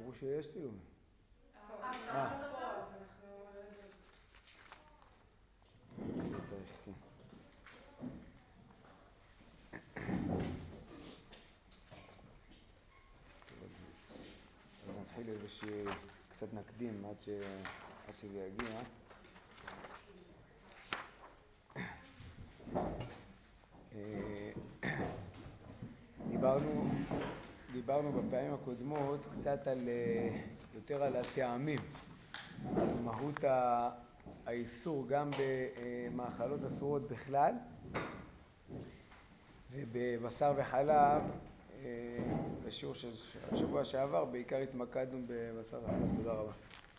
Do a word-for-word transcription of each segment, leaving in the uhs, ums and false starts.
אמרו שיש סיום. אה, צריך, כן. אז נתחיל איזושהי, קצת נקדים עד, ש... עד שזה יגיע. דיברנו, דיברנו בפעמים הקודמות קצת על, יותר על הטעמים, על מהות האיסור גם במאכלות אסורות בכלל, ובבשר וחלב, בשיעור של השבוע שעבר, בעיקר התמקדנו בבשר וחלב. תודה רבה.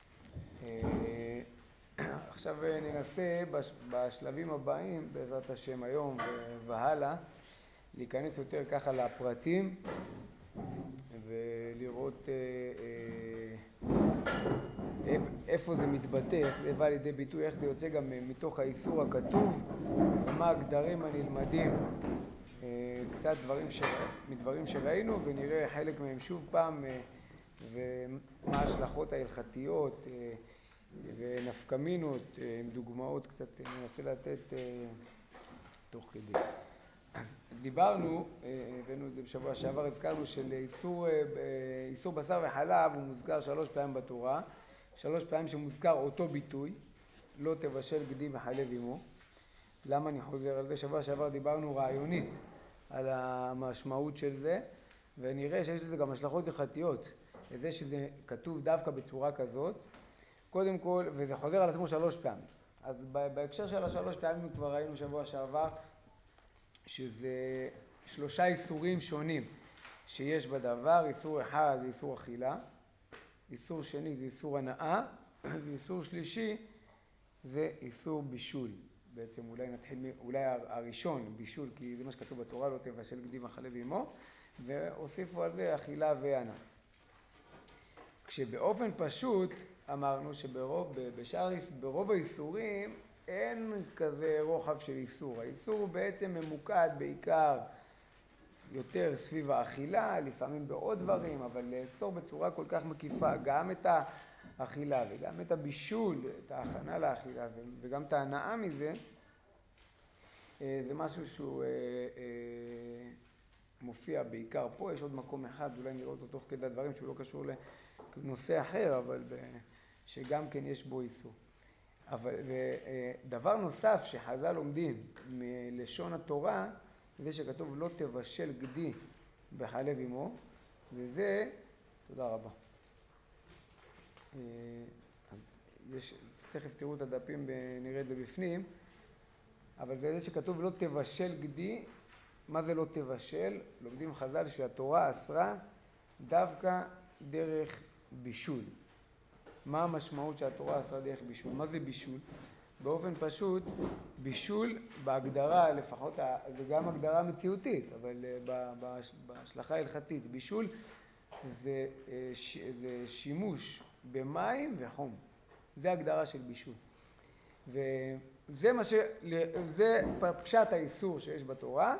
עכשיו ננסה בשלבים הבאים, בעזרת השם היום והלאה, להיכנס יותר ככה לפרטים ולראות איפה זה מתבטא, איך זה בא לידי ביטוי, איך זה יוצא גם מתוך האיסור הכתוב, ומה הגדרים הנלמדים, קצת דברים ש... מדברים שראינו, ונראה חלק מהם שוב פעם, ומה ההשלכות ההלכתיות ונפקמינות, עם דוגמאות קצת ננסה לתת תוך כדי. אז דיברנו, הבאנו את זה בשבוע שעבר, הזכרנו של איסור, איסור בשר וחלב, הוא מוזכר שלוש פעמים בתורה, שלוש פעמים שמוזכר אותו ביטוי, לא תבשל גדי וחלב עמו. למה אני חוזר על זה? שבוע שעבר דיברנו רעיונית על המשמעות של זה, ונראה שיש לזה גם השלכות הלכתיות, לזה שזה כתוב דווקא בצורה כזאת. קודם כל, וזה חוזר על עצמו שלוש פעמים. אז בהקשר של השלוש פעמים כבר ראינו שבוע שעבר, שזה שלושה איסורים שונים שיש בדבר. איסור אחד זה איסור אכילה, איסור שני זה איסור הנאה, ואיסור שלישי זה איסור בישול. בעצם אולי נתחיל, אולי הראשון בישול, כי זה מה שכתוב בתורה, לא תבשל גדי וחלב עמו, והוסיפו על זה אכילה והנאה. כשבאופן פשוט אמרנו שברוב בשאר, ברוב האיסורים אין כזה רוחב של איסור. האיסור הוא בעצם ממוקד בעיקר יותר סביב האכילה, לפעמים בעוד דברים, אבל לאסור בצורה כל כך מקיפה גם את האכילה וגם את הבישול, את ההכנה לאכילה וגם את ההנאה מזה, זה משהו שהוא מופיע בעיקר פה. יש עוד מקום אחד, אולי נראה אותו תוך כדי הדברים שהוא לא קשור לנושא אחר, אבל שגם כן יש בו איסור. אבל דבר נוסף שחז"ל לומדים מלשון התורה, זה שכתוב לא תבשל גדי וחלב עמו, זה זה, תודה רבה. אז יש, תכף תראו את הדפים, נראה את זה בפנים, אבל זה זה שכתוב לא תבשל גדי. מה זה לא תבשל? לומדים חז"ל שהתורה אסרה דווקא דרך בישול. מה המשמעות שהתורה אסרה דרך בישול? מה זה בישול? באופן פשוט, בישול בהגדרה, לפחות זה גם הגדרה מציאותית, אבל בהשלכה ההלכתית, בישול זה, זה שימוש במים וחום. זה הגדרה של בישול. וזה מה ש... זה פשט האיסור שיש בתורה,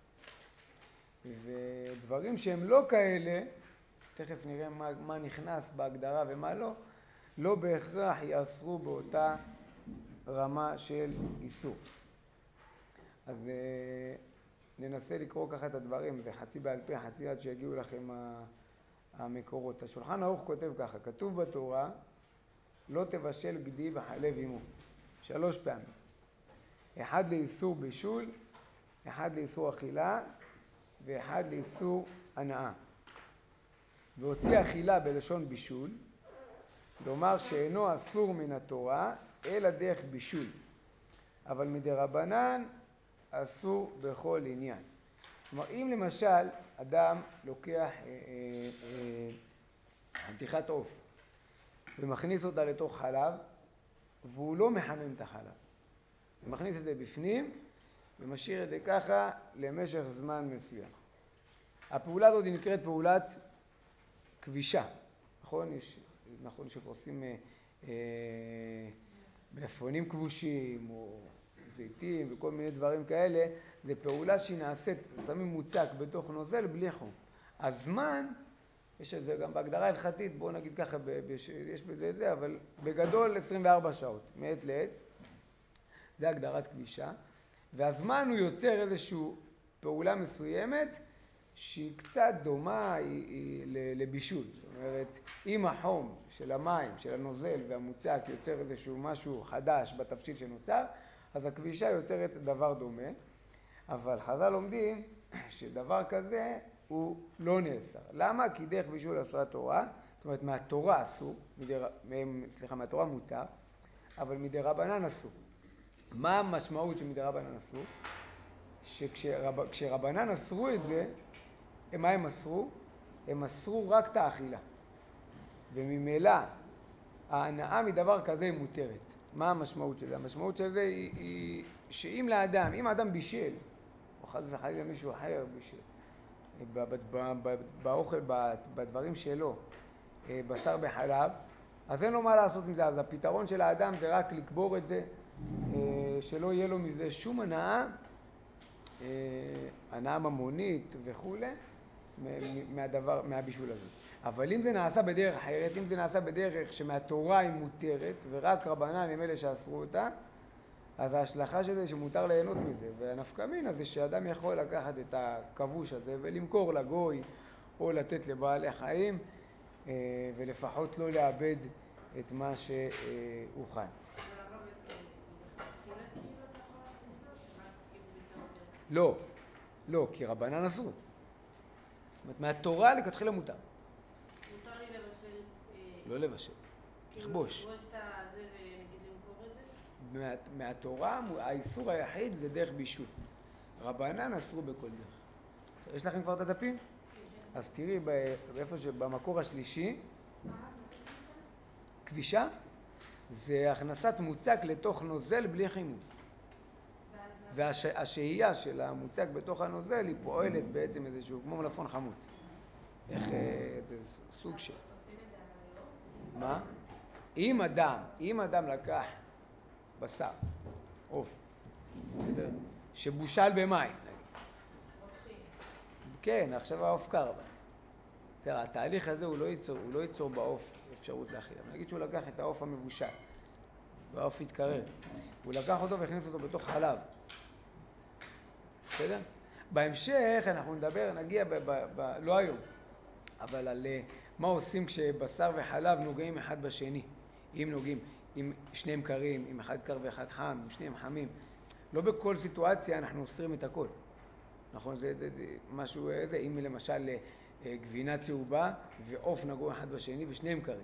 ודברים שהם לא כאלה, תכף נראה מה, מה נכנס בהגדרה ומה לא, לא בהכרח יאסרו באותה רמה של איסור. אז ננסה לקרוא ככה את הדברים, זה חצי בעל פה, חצי עד שיגיעו לכם המקורות. השולחן ערוך כותב ככה, כתוב בתורה, לא תבשל גדי וחלב עמו. שלוש פעמים. אחד לאיסור בישול, אחד לאיסור אכילה, ואחד לאיסור הנאה. והוציא אכילה בלשון בישול, לומר שאינו אסור מן התורה, אלא דרך בישול. אבל מדרבנן אסור בכל עניין. כלומר, אם למשל אדם לוקח אה, אה, חתיכת עוף ומכניס אותה לתוך חלב, והוא לא מחמם את החלב, הוא מכניס את זה בפנים ומשאיר את זה ככה למשך זמן מסוים. הפעולה הזאת נקראת פעולת כבישה. נכון? יש, נכון שפורסים אה, אה, מלפפונים כבושים או זיתים וכל מיני דברים כאלה, זה פעולה שהיא נעשית, שמים מוצק בתוך נוזל בלי חום. הזמן יש זה גם בהגדרה הלכתית, בואו נגיד ככה, יש בזה זה, אבל בגדול עשרים וארבע שעות, מעת לעת. זה הגדרת כבישה. והזמן הוא יוצר איזושהי פעולה מסוימת שהיא קצת דומה היא, היא, לבישול. זאת אומרת, אם החום של המים, של הנוזל והמוצק יוצר איזשהו משהו חדש בתבשיל שנוצר, אז הכבישה יוצרת דבר דומה. אבל חז"ל לומדים שדבר כזה הוא לא נאסר. למה? כי דרך בישול אסרה תורה, זאת אומרת מהתורה אסור, מדר... סליחה, מהתורה מותר, אבל מדרבנן אסור. מה המשמעות של מדרבנן אסור? שכשרבנן אסרו את זה, מה הם אסרו? הם אסרו רק את האכילה. וממילא ההנאה מדבר כזה היא מותרת. מה המשמעות של זה? המשמעות של זה היא, היא שאם לאדם, אם האדם בישל, או חס וחלילה מישהו אחר בישל, באוכל, בדברים שלו, בשר בחלב, אז אין לו מה לעשות עם זה. אז הפתרון של האדם זה רק לקבור את זה, שלא יהיה לו מזה שום הנאה, הנאה ממונית וכו', מהדבר, מהבישול הזה. אבל אם זה נעשה בדרך אחרת, אם זה נעשה בדרך שמהתורה היא מותרת, ורק רבנן הם אלה שאסרו אותה, אז ההשלכה של זה שמותר ליהנות מזה. והנפקא מינה זה שאדם יכול לקחת את הכבוש הזה ולמכור לגוי, או לתת לבעלי חיים, ולפחות לא לאבד את מה שהוא חי. לא, לא, כי רבנן אסרו. זאת אומרת, מהתורה לכתחילה מותר. מותר לי לבשל... לא לבשל, לכבוש. לכבוש את זה ונגיד למכור את זה? מהתורה, האיסור היחיד זה דרך בישול. רבנן אסרו בכל דרך. יש לכם כבר את הדפים? כן. אז תראי באיפה שבמקור השלישי, כבישה זה הכנסת מוצק לתוך נוזל בלי חימום. והשהייה של המוצק בתוך הנוזל היא פועלת בעצם איזשהו כמו מלפון חמוץ. איך זה סוג של... עושים את זה היום? מה? אם אדם, אם אדם לקח בשר, עוף, בסדר? שבושל במים, רותחים. כן, עכשיו העוף קר. בסדר, התהליך הזה הוא לא ייצור, הוא לא ייצור בעוף אפשרות להכיל. אבל נגיד שהוא לקח את העוף המבושל, והעוף התקרר, הוא לקח אותו והכניס אותו בתוך חלב. בסדר? בהמשך אנחנו נדבר, נגיע ב, ב, ב, לא היום, אבל על מה עושים כשבשר וחלב נוגעים אחד בשני. אם נוגעים, אם שניהם קרים, אם אחד קר ואחד חם, אם שניהם חמים. לא בכל סיטואציה אנחנו אוסרים את הכל. נכון? זה, זה, זה משהו איזה, אם למשל גבינה צהובה ועוף נגעו אחד בשני ושניהם קרים.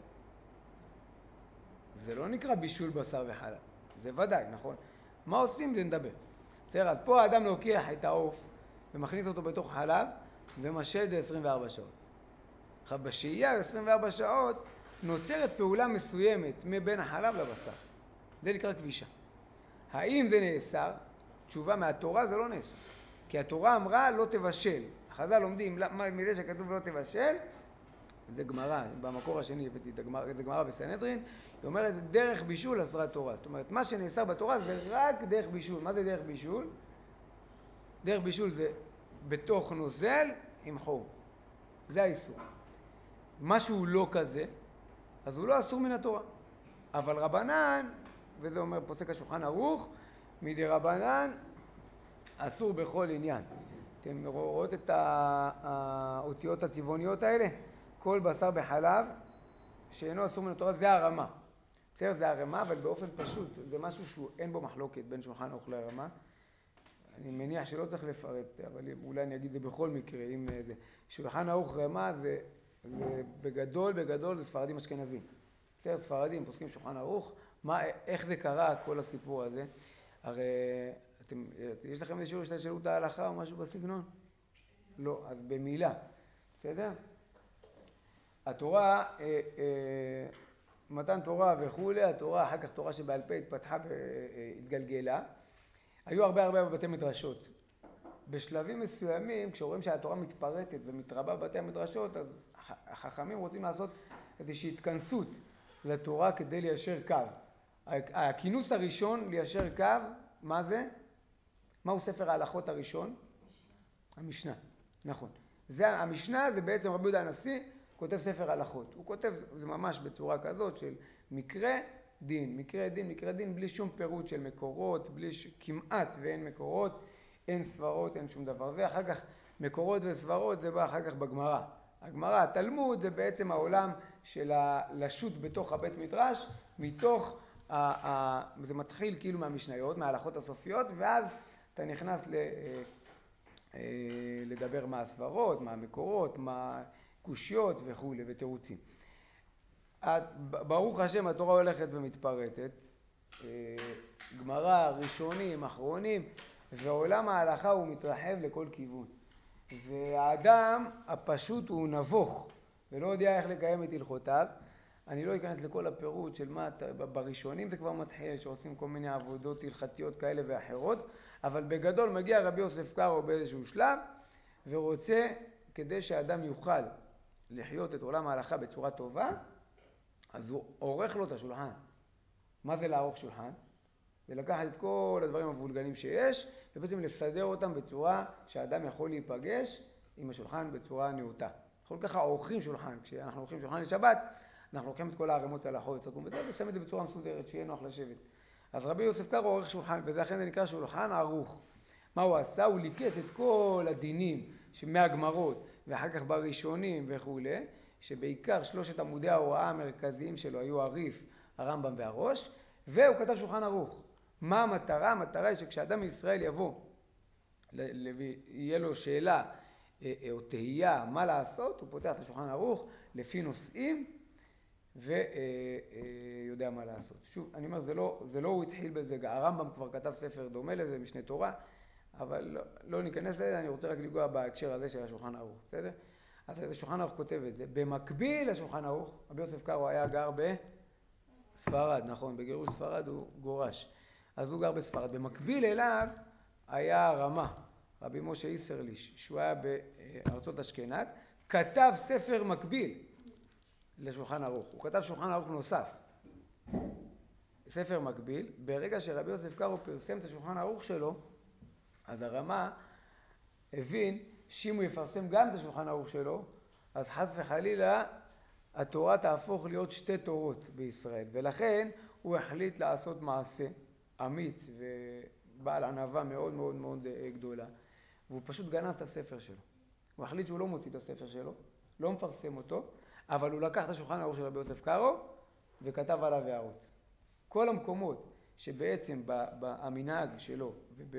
זה לא נקרא בישול בשר וחלב. זה ודאי, נכון? מה עושים? זה נדבר. בסדר, אז פה האדם לוקח את העוף ומכניס אותו בתוך חלב ומשד עשרים וארבע שעות. עכשיו בשהייה עשרים וארבע שעות נוצרת פעולה מסוימת מבין החלב לבשר. זה נקרא כבישה. האם זה נאסר? תשובה מהתורה זה לא נאסר. כי התורה אמרה לא תבשל. חז"ל לומדים מזה שכתוב לא תבשל, זה גמרא, במקור השני הבאתי את הגמרא, זה גמרא בסנהדרין, היא אומרת דרך בישול אסרה תורה. זאת אומרת, מה שנאסר בתורה זה רק דרך בישול. מה זה דרך בישול? דרך בישול זה בתוך נוזל עם חום. זה האיסור. משהו לא כזה, אז הוא לא אסור מן התורה. אבל רבנן, וזה אומר פוסק השולחן ערוך, מדי רבנן אסור בכל עניין. אתם רואות את האותיות הצבעוניות האלה? כל בשר בחלב שאינו אסור מן התורה זה הרמה. בסדר, זה הרמה, אבל באופן פשוט, זה משהו שאין בו מחלוקת בין שולחן ערוך לרמה. אני מניח שלא צריך לפרט, אבל אולי אני אגיד זה בכל מקרה. אם זה שולחן ערוך רמה, זה, זה בגדול, בגדול זה ספרדים אשכנזים. בסדר, ספרדים, פוסקים שולחן ערוך. מה, איך זה קרה, כל הסיפור הזה? הרי אתם, יש לכם איזה שיעור של שאלות ההלכה או משהו בסגנון? לא, אז במילה. בסדר? התורה, אה, אה, מתן תורה וכו', התורה, אחר כך תורה שבעל פה התפתחה והתגלגלה. היו הרבה הרבה בבתי מדרשות. בשלבים מסוימים, כשרואים שהתורה מתפרטת ומתרבה בבתי המדרשות, אז החכמים רוצים לעשות איזושהי התכנסות לתורה כדי ליישר קו. הכינוס הראשון ליישר קו, מה זה? מהו ספר ההלכות הראשון? המשנה. המשנה, נכון. זה, המשנה זה בעצם רבי יהודה הנשיא, כותב ספר הלכות. הוא כותב, זה ממש בצורה כזאת של מקרה דין, מקרה דין, מקרה דין, בלי שום פירוט של מקורות, בלי ש... כמעט ואין מקורות, אין ספרות, אין שום דבר. זה אחר כך, מקורות וספרות, זה בא אחר כך בגמרא. הגמרא, התלמוד, זה בעצם העולם של הלשות בתוך הבית מדרש, מתוך, ה... ה... זה מתחיל כאילו מהמשניות, מההלכות הסופיות, ואז אתה נכנס ל... לדבר מה הסברות, מה המקורות, מה קושיות וכו' ותירוצים. ברוך השם, התורה הולכת ומתפרטת, גמרא, ראשונים, אחרונים, ועולם ההלכה הוא מתרחב לכל כיוון. והאדם הפשוט הוא נבוך ולא יודע איך לקיים את הלכותיו. אני לא אכנס לכל הפירוט של מה, בראשונים זה כבר מתחיל, שעושים כל מיני עבודות הלכתיות כאלה ואחרות, אבל בגדול מגיע רבי יוסף קארו באיזשהו שלב, ורוצה, כדי שהאדם יוכל לחיות את עולם ההלכה בצורה טובה, אז הוא עורך לו את השולחן. מה זה לערוך שולחן? זה לקחת את כל הדברים המבולגנים שיש, ובעצם לסדר אותם בצורה שהאדם יכול להיפגש עם השולחן בצורה נאותה. אנחנו ככה עורכים שולחן, כשאנחנו עורכים שולחן לשבת, אנחנו לוקחים את כל הערימות הלכות וצרקום וזה, ושמים את זה בצורה מסודרת, שיהיה נוח לשבת. אז רבי יוסף קארו עורך שולחן, וזה אכן זה נקרא שולחן ערוך. מה הוא עשה? הוא ליקט את כל הדינים מהגמרות, ואחר כך בראשונים וכו', שבעיקר שלושת עמודי ההוראה המרכזיים שלו היו הריף, הרמב"ם והראש, והוא כתב שולחן ערוך. מה המטרה? המטרה היא שכשאדם מישראל יבוא, יהיה לו שאלה או תהייה מה לעשות, הוא פותח את השולחן ערוך לפי נושאים, ויודע מה לעשות. שוב, אני אומר, זה לא, זה לא הוא התחיל בזה, הרמב"ם כבר כתב ספר דומה לזה, משנה תורה, אבל לא, לא ניכנס לזה, אני רוצה רק לגוע בהקשר הזה של השולחן ערוך, בסדר? אז השולחן ערוך כותב את זה. במקביל לשולחן ערוך, רבי יוסף קארו היה גר בספרד, נכון, בגירוש ספרד הוא גורש. אז הוא גר בספרד. במקביל אליו היה רמה, רבי משה איסרליש, שהוא היה בארצות אשכנז, כתב ספר מקביל לשולחן ערוך. הוא כתב שולחן ערוך נוסף. ספר מקביל. ברגע שרבי יוסף קארו פרסם את השולחן ערוך שלו, אז הרמה הבין שאם הוא יפרסם גם את השולחן ערוך שלו, אז חס וחלילה התורה תהפוך להיות שתי תורות בישראל. ולכן הוא החליט לעשות מעשה אמיץ ובעל ענווה מאוד מאוד מאוד גדולה. והוא פשוט גנז את הספר שלו. הוא החליט שהוא לא מוציא את הספר שלו, לא מפרסם אותו, אבל הוא לקח את השולחן ערוך של רבי יוסף קארו וכתב עליו הערות. כל המקומות שבעצם במנהג שלו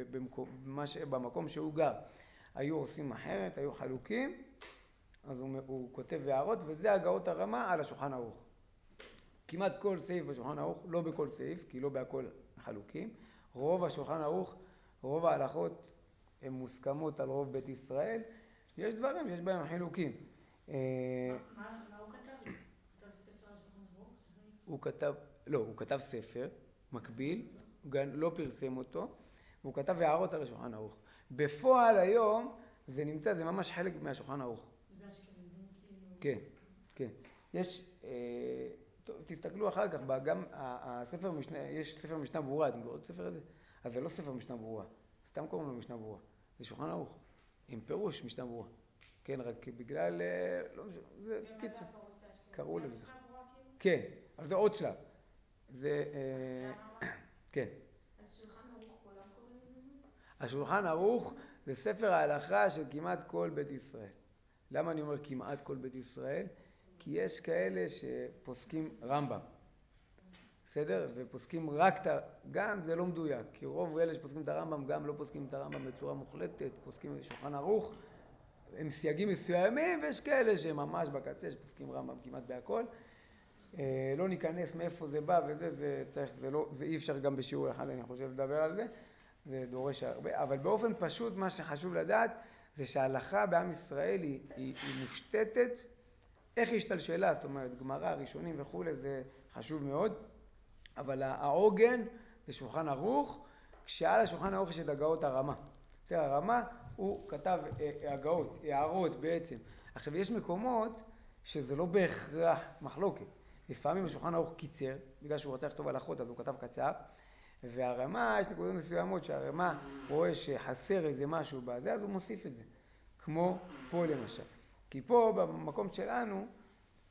ובמקום שהוא גר היו עושים אחרת, היו חלוקים, אז הוא, הוא כותב הערות, וזה הגאות הרמה על השולחן ערוך. כמעט כל סעיף בשולחן ערוך, לא בכל סעיף, כי לא בהכל חלוקים. רוב השולחן ערוך, רוב ההלכות הן מוסכמות על רוב בית ישראל. יש דברים שיש בהם חילוקים. מה הוא כתב? כתב ספר על שולחן ערוך? הוא כתב, לא, הוא כתב ספר מקביל, הוא לא פרסם אותו, והוא כתב הערות על השולחן ערוך. בפועל היום זה נמצא, זה ממש חלק מהשולחן ערוך. זה אשכנזים כאילו... כן, כן. יש, אה, טוב, תסתכלו אחר כך, גם הספר משנה, יש ספר משנה ברורה, אתם קוראים את הספר הזה? אז זה לא ספר משנה ברורה, סתם קוראים לו משנה ברורה. זה שולחן ערוך, עם פירוש משנה ברורה. כן, רק בגלל, לא משנה, זה קיצור. קראו לזה. כן, אבל זה עוד שלב. זה, כן. אז שולחן ערוך כולם קוראים לזה? השולחן ערוך זה ספר ההלכה של כמעט כל בית ישראל. למה אני אומר כמעט כל בית ישראל? כי יש כאלה שפוסקים רמב"ם. בסדר? ופוסקים רק את ה... גם זה לא מדויק, כי רוב אלה שפוסקים את הרמב"ם גם לא פוסקים את הרמב"ם בצורה מוחלטת, פוסקים את שולחן ערוך, הם סייגים מסוימים, ויש כאלה שממש בקצה שפוסקים רמב"ם כמעט בהכל. לא ניכנס מאיפה זה בא וזה, זה צריך, זה לא, זה אי אפשר גם בשיעור אחד, אני חושב, לדבר על זה. זה דורש הרבה, אבל באופן פשוט מה שחשוב לדעת זה שההלכה בעם ישראל היא, היא, היא מושתתת, איך היא השתלשלה, זאת אומרת, גמרא, ראשונים וכו', זה חשוב מאוד, אבל העוגן זה שולחן ערוך, כשעל השולחן ערוך יש את הגאות הרמה. בסדר, הרמה הוא כתב הגאות, הערות בעצם. עכשיו, יש מקומות שזה לא בהכרח מחלוקת. לפעמים השולחן ערוך קיצר, בגלל שהוא רצה לכתוב הלכות, אז הוא כתב קצר, והרמה, יש נקודות מסוימות שהרמה רואה שחסר איזה משהו בזה, אז הוא מוסיף את זה. כמו פה למשל. כי פה, במקום שלנו,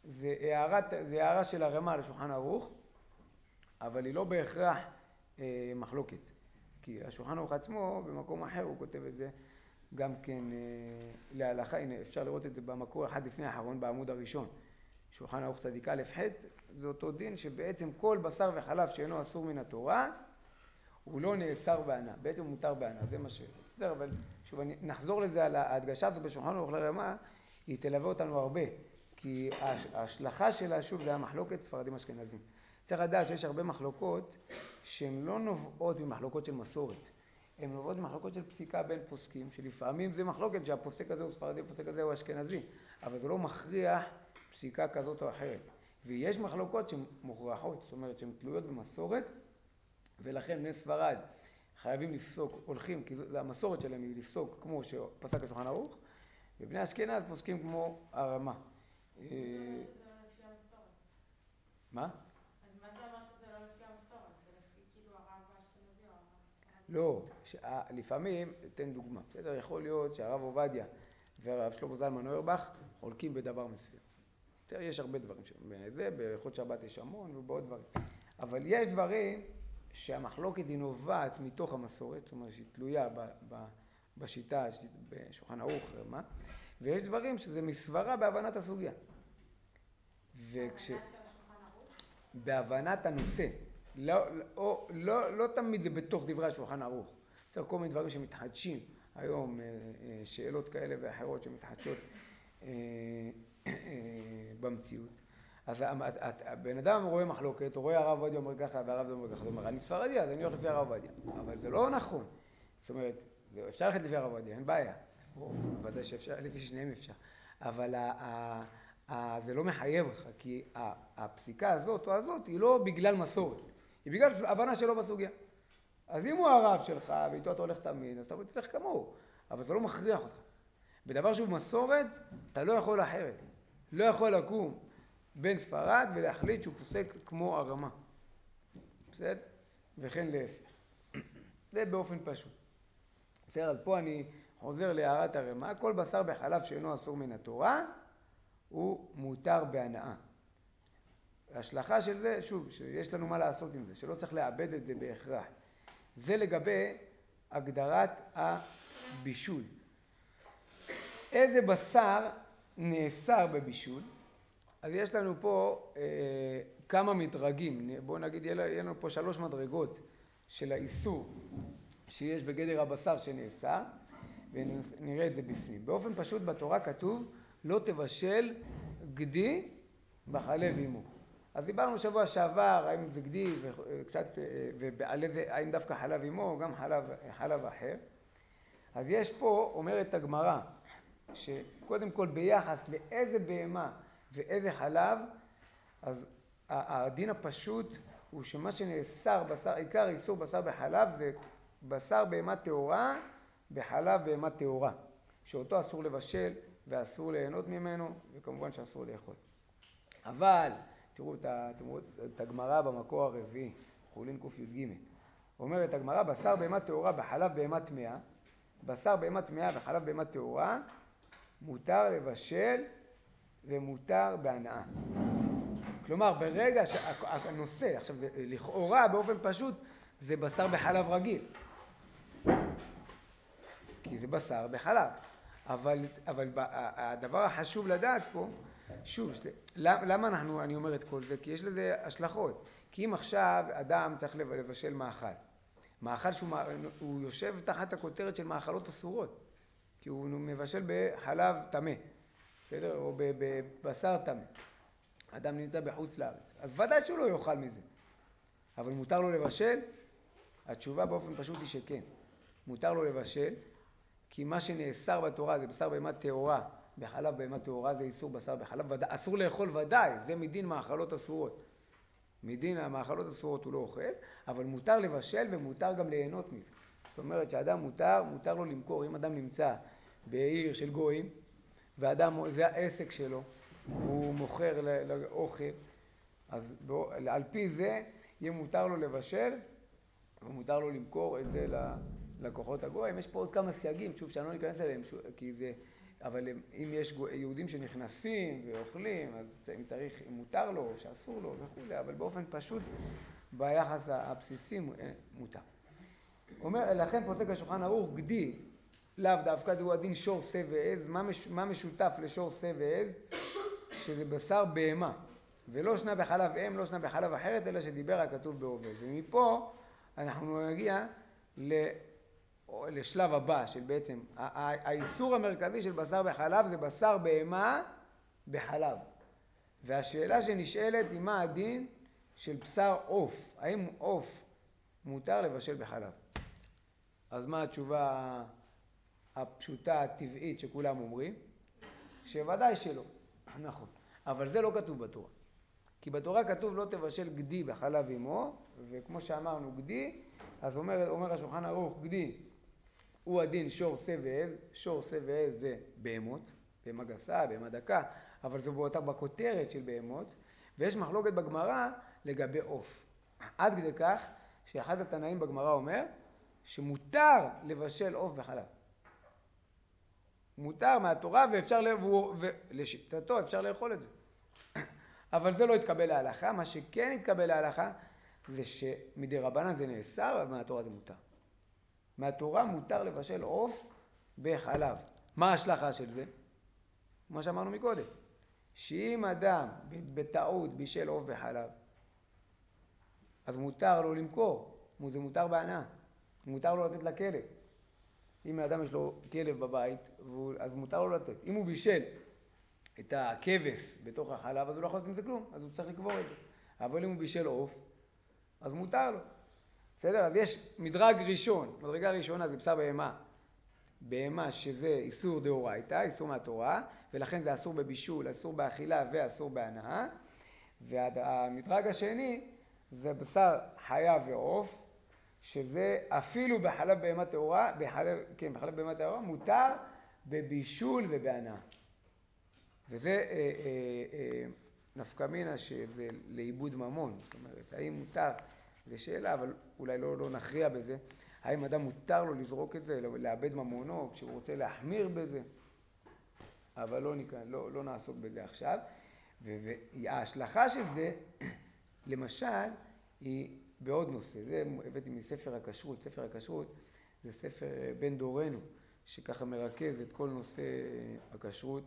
זה הערה, זה הערה של הרמ"א לשולחן ערוך, אבל היא לא בהכרח אה, מחלוקת. כי השולחן ערוך עצמו, במקום אחר הוא כותב את זה גם כן אה, להלכה. הנה, אפשר לראות את זה במקור אחד לפני האחרון, בעמוד הראשון. שולחן ערוך צדיק א' ח', זה אותו דין שבעצם כל בשר וחלב שאינו אסור מן התורה, הוא לא נאסר בענה, בעצם מותר בענה, זה מה ש... בסדר, אבל שוב, אני נחזור לזה על ההדגשה הזו בשולחן ערוך לרמ"א, היא תלווה אותנו הרבה, כי ההשלכה שלה, שוב, זה המחלוקת ספרדים אשכנזים. צריך לדעת שיש הרבה מחלוקות שהן לא נובעות ממחלוקות של מסורת, הן נובעות ממחלוקות של פסיקה בין פוסקים, שלפעמים זה מחלוקת שהפוסק הזה הוא ספרדי, הפוסק הזה הוא אשכנזי, אבל זה לא מכריח פסיקה כזאת או אחרת. ויש מחלוקות שהן מוכרחות, זאת אומרת שהן תלויות במסורת, ולכן בני ספרד חייבים לפסוק, הולכים, כי זו המסורת שלהם היא לפסוק כמו שפסק השולחן ערוך, ובני אשכנז פוסקים כמו הרמ"א. אז מה זה אומר שזה לא לפי המסורת? מה? אז מה זה אומר שזה לא לפי המסורת? זה לפי כאילו הרב האשכנזי או הרב הספרדי? לא, לפעמים, אתן דוגמה, בסדר? יכול להיות שהרב עובדיה והרב שלמה זלמן אוירבך חולקים בדבר מסוים. יש הרבה דברים שם, זה, בהלכות שבת יש המון ובעוד דברים. אבל יש דברים שהמחלוקת היא נובעת מתוך המסורת, זאת אומרת שהיא תלויה ב, ב, בשיטה, בשולחן ערוך, מה? ויש דברים שזה מסברה בהבנת הסוגיה. וכש... בהבנה של השולחן ערוך? בהבנת הנושא. לא, לא, לא, לא תמיד זה בתוך דברי השולחן ערוך. צריך כל מיני דברים שמתחדשים היום, שאלות כאלה ואחרות שמתחדשות במציאות. אז הבן אדם רואה מחלוקת, הוא רואה הרב עובדיה אומר ככה והרב זה אומר ככה, הוא אומר אני ספרדי אז אני הולך לפי הרב עובדיה, אבל זה לא נכון. זאת אומרת, אפשר ללכת לפי הרב עובדיה, אין בעיה, ודאי שאפשר, לפי שניהם אפשר, אבל ה, ה, זה לא מחייב אותך, כי הפסיקה הזאת או הזאת היא לא בגלל מסורת, היא בגלל הבנה שלו בסוגיה. אז אם הוא הרב שלך ואיתו אתה הולך תמיד, אז אתה תלך כמוהו, אבל זה לא מכריח אותך. בדבר שהוא מסורת, אתה לא יכול אחרת, לא יכול לקום בן ספרד ולהחליט שהוא פוסק כמו הרמ"א. בסדר? וכן להפך. זה באופן פשוט. בסדר? אז פה אני חוזר להערת הרמ"א, כל בשר בחלב שאינו אסור מן התורה, הוא מותר בהנאה. ההשלכה של זה, שוב, שיש לנו מה לעשות עם זה, שלא צריך לאבד את זה בהכרח. זה לגבי הגדרת הבישול. איזה בשר נאסר בבישול? אז יש לנו פה אה, כמה מדרגים, בואו נגיד יהיה לנו פה שלוש מדרגות של האיסור שיש בגדר הבשר שנאסר, ונראה את זה בפנים. באופן פשוט בתורה כתוב לא תבשל גדי בחלב עמו. אז דיברנו שבוע שעבר האם זה גדי וקצת, ועל איזה, האם דווקא חלב עמו או גם חלב, חלב אחר. אז יש פה, אומרת הגמרא, שקודם כל ביחס לאיזה בהמה ואיזה חלב, אז הדין הפשוט הוא שמה שנאסר בשר, עיקר איסור בשר בחלב זה בשר בהמה טהורה בחלב בהמה טהורה, שאותו אסור לבשל ואסור ליהנות ממנו, וכמובן שאסור לאכול. אבל תראו את הגמרא במקור הרביעי, חולין ק"ג, אומרת הגמרא בשר בהמה טהורה בחלב בהמה טמאה, בשר בהמה טמאה וחלב בהמה טהורה מותר לבשל ומותר בהנאה. כלומר, ברגע שהנושא, עכשיו זה לכאורה באופן פשוט, זה בשר בחלב רגיל. כי זה בשר בחלב. אבל, אבל הדבר החשוב לדעת פה, שוב, למה אנחנו, אני אומר את כל זה? כי יש לזה השלכות. כי אם עכשיו אדם צריך לבשל מאכל, מאכל שהוא יושב תחת הכותרת של מאכלות אסורות, כי הוא מבשל בחלב טמא, בסדר? או בבשר טמא. אדם נמצא בחוץ לארץ, אז ודאי שהוא לא יאכל מזה. אבל מותר לו לבשל? התשובה באופן פשוט היא שכן. מותר לו לבשל, כי מה שנאסר בתורה זה בשר בהמה טהורה, בחלב בהמה טהורה זה איסור בשר בחלב, ודא, אסור לאכול ודאי, זה מדין מאכלות אסורות. מדין המאכלות אסורות הוא לא אוכל, אבל מותר לבשל ומותר גם ליהנות מזה. זאת אומרת שאדם מותר, מותר לו למכור. אם אדם נמצא בעיר של גויים, ואדם, זה העסק שלו, הוא מוכר לאוכל, אז על פי זה יהיה מותר לו לבשל, ומותר לו למכור את זה ללקוחות הגויים. יש פה עוד כמה סייגים, שוב שאני לא ניכנס אליהם, כי זה, אבל אם יש יהודים שנכנסים ואוכלים, אז אם צריך, אם מותר לו או שאסור לו וכו', אבל באופן פשוט, ביחס הבסיסי מותר. אומר, לכן פוסק השולחן ערוך גדי, לאו דווקא הוא הדין שור שא ועז. מה, מש, מה משותף לשור שא ועז? שזה בשר בהמה, ולא שנה בחלב אם, לא שנה בחלב אחרת, אלא שדיבר הכתוב בעובד. ומפה אנחנו נגיע לשלב הבא של בעצם, האיסור המרכזי של בשר בחלב זה בשר בהמה בחלב. והשאלה שנשאלת היא מה הדין של בשר עוף. האם עוף מותר לבשל בחלב? אז מה התשובה הפשוטה, הטבעית שכולם אומרים? שוודאי שלא. נכון. אבל זה לא כתוב בתורה. כי בתורה כתוב לא תבשל גדי בחלב אמו, וכמו שאמרנו גדי, אז אומר, אומר השולחן ערוך גדי הוא הדין שור שא ועז. שור שא ועז זה בהמות, בהמה גסה, בהמה דקה, אבל זו באותה בכותרת של בהמות, ויש מחלוקת בגמרא לגבי עוף. עד כדי כך שאחד התנאים בגמרא אומר שמותר לבשל עוף בחלב. מותר מהתורה ואפשר ולשיטתו אפשר לאכול את זה. אבל זה לא התקבל להלכה. מה שכן התקבל להלכה זה שמדי רבנן זה נאסר, אבל מהתורה זה מותר. מהתורה מותר לבשל עוף בחלב. מה ההשלכה של זה? מה שאמרנו מקודם. שאם אדם בטעות בישל עוף בחלב, אז מותר לו למכור. זה מותר בהנאה. מותר לו לתת לכלב. אם האדם יש לו כלב בבית, אז מותר לו לתת. אם הוא בישל את הכבש בתוך החלב, אז הוא לא יכול לעשות עם זה כלום, אז הוא צריך לקבור את זה. אבל אם הוא בישל עוף, אז מותר לו. בסדר? אז יש מדרג ראשון. מדרגה ראשונה זה בשר בהמה. בהמה שזה איסור דאורייתא, איסור מהתורה, ולכן זה אסור בבישול, אסור באכילה ואסור בהנאה. והמדרג השני זה בשר חיה ועוף, שזה אפילו בחלב בהמה טהורה, בחלב, כן, בחלב בהמה טהורה, מותר בבישול ובהנאה. וזה אה, אה, אה, נפקא מינה שזה לאיבוד ממון. זאת אומרת, האם מותר? זו שאלה, אבל אולי לא, לא נכריע בזה. האם אדם מותר לו לזרוק את זה, לאבד ממונו, כשהוא רוצה להחמיר בזה? אבל לא, לא, לא נעסוק בזה עכשיו. וההשלכה של זה, למשל, היא בעוד נושא. זה הבאתי מספר הכשרות. ספר הכשרות זה ספר בן דורנו, שככה מרכז את כל נושא הכשרות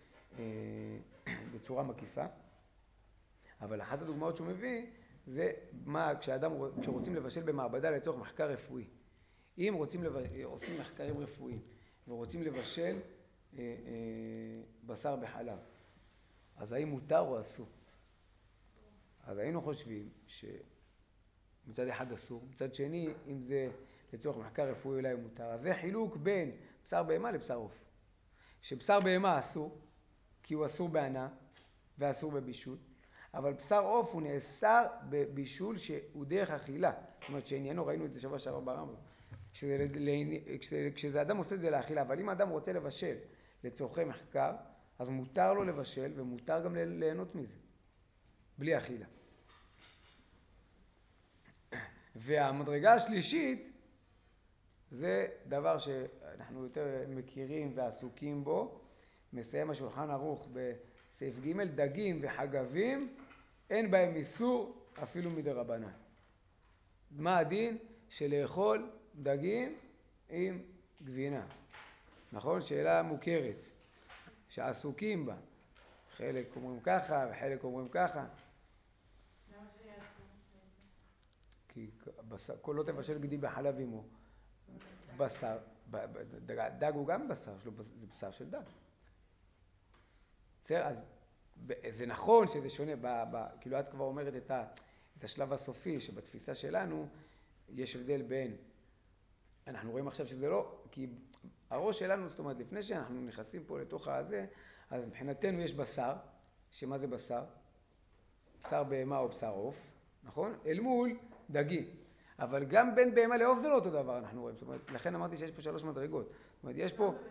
בצורה מקיפה. אבל אחת הדוגמאות שהוא מביא זה מה כשאדם, כשרוצים לבשל במעבדה לצורך מחקר רפואי. אם רוצים לבשל, עושים מחקרים רפואיים ורוצים לבשל אה, אה, בשר בחלב, אז האם מותר או אסור? אז היינו חושבים שמצד אחד אסור, מצד שני אם זה לצורך מחקר רפואי אולי מותר. אז זה חילוק בין בשר בהמה לבשר עוף. שבשר בהמה אסור, כי הוא אסור בהנאה ואסור בבישול, אבל בשר עוף הוא נאסר בבישול שהוא דרך אכילה. זאת אומרת שעניינו, ראינו את זה שבוע שעבר ברמב"ם, כשזה, כשזה אדם עושה את זה לאכילה, אבל אם אדם רוצה לבשל לצורכי מחקר, אז מותר לו לבשל ומותר גם ליהנות מזה, בלי אכילה. והמדרגה השלישית זה דבר שאנחנו יותר מכירים ועסוקים בו. מסיים השולחן ערוך בסעיף ג', דגים וחגבים אין בהם איסור אפילו מדרבנן. מה הדין של לאכול דגים עם גבינה? נכון? שאלה מוכרת שעסוקים בה. חלק אומרים ככה וחלק אומרים ככה. כי בשר, כל לא תבשל גדי בחלב אמו. בשר, דג הוא גם בשר, זה בשר של דג. אז זה נכון שזה שונה, ב, ב, כאילו את כבר אומרת את, ה, את השלב הסופי, שבתפיסה שלנו יש הבדל בין, אנחנו רואים עכשיו שזה לא, כי הראש שלנו, זאת אומרת, לפני שאנחנו נכנסים פה לתוך הזה, אז מבחינתנו יש בשר, שמה זה בשר? בשר בהמה או בשר עוף, נכון? אל מול דגים. אבל גם בין בהמה לעוף זה לא אותו דבר, אנחנו רואים. זאת אומרת, לכן אמרתי שיש פה שלוש מדרגות. זאת אומרת, יש פה...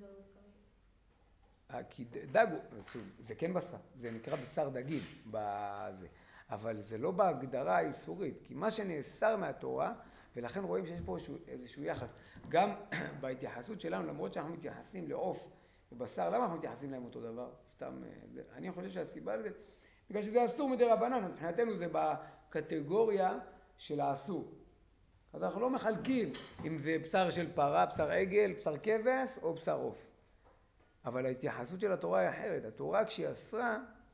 כי דג, זה כן בשר, זה נקרא בשר דגים, בזה. אבל זה לא בהגדרה האיסורית, כי מה שנאסר מהתורה, ולכן רואים שיש פה איזשהו, איזשהו יחס. גם בהתייחסות שלנו, למרות שאנחנו מתייחסים לעוף ובשר, למה אנחנו מתייחסים להם אותו דבר? סתם, זה, אני חושב שהסיבה לזה, בגלל שזה אסור מדי רבנן, מבחינתנו זה בקטגוריה של האסור. אז אנחנו לא מחלקים אם זה בשר של פרה, בשר עגל, בשר כבש או בשר עוף. אבל ההתייחסות של התורה היא אחרת. התורה כשהיא אסרה,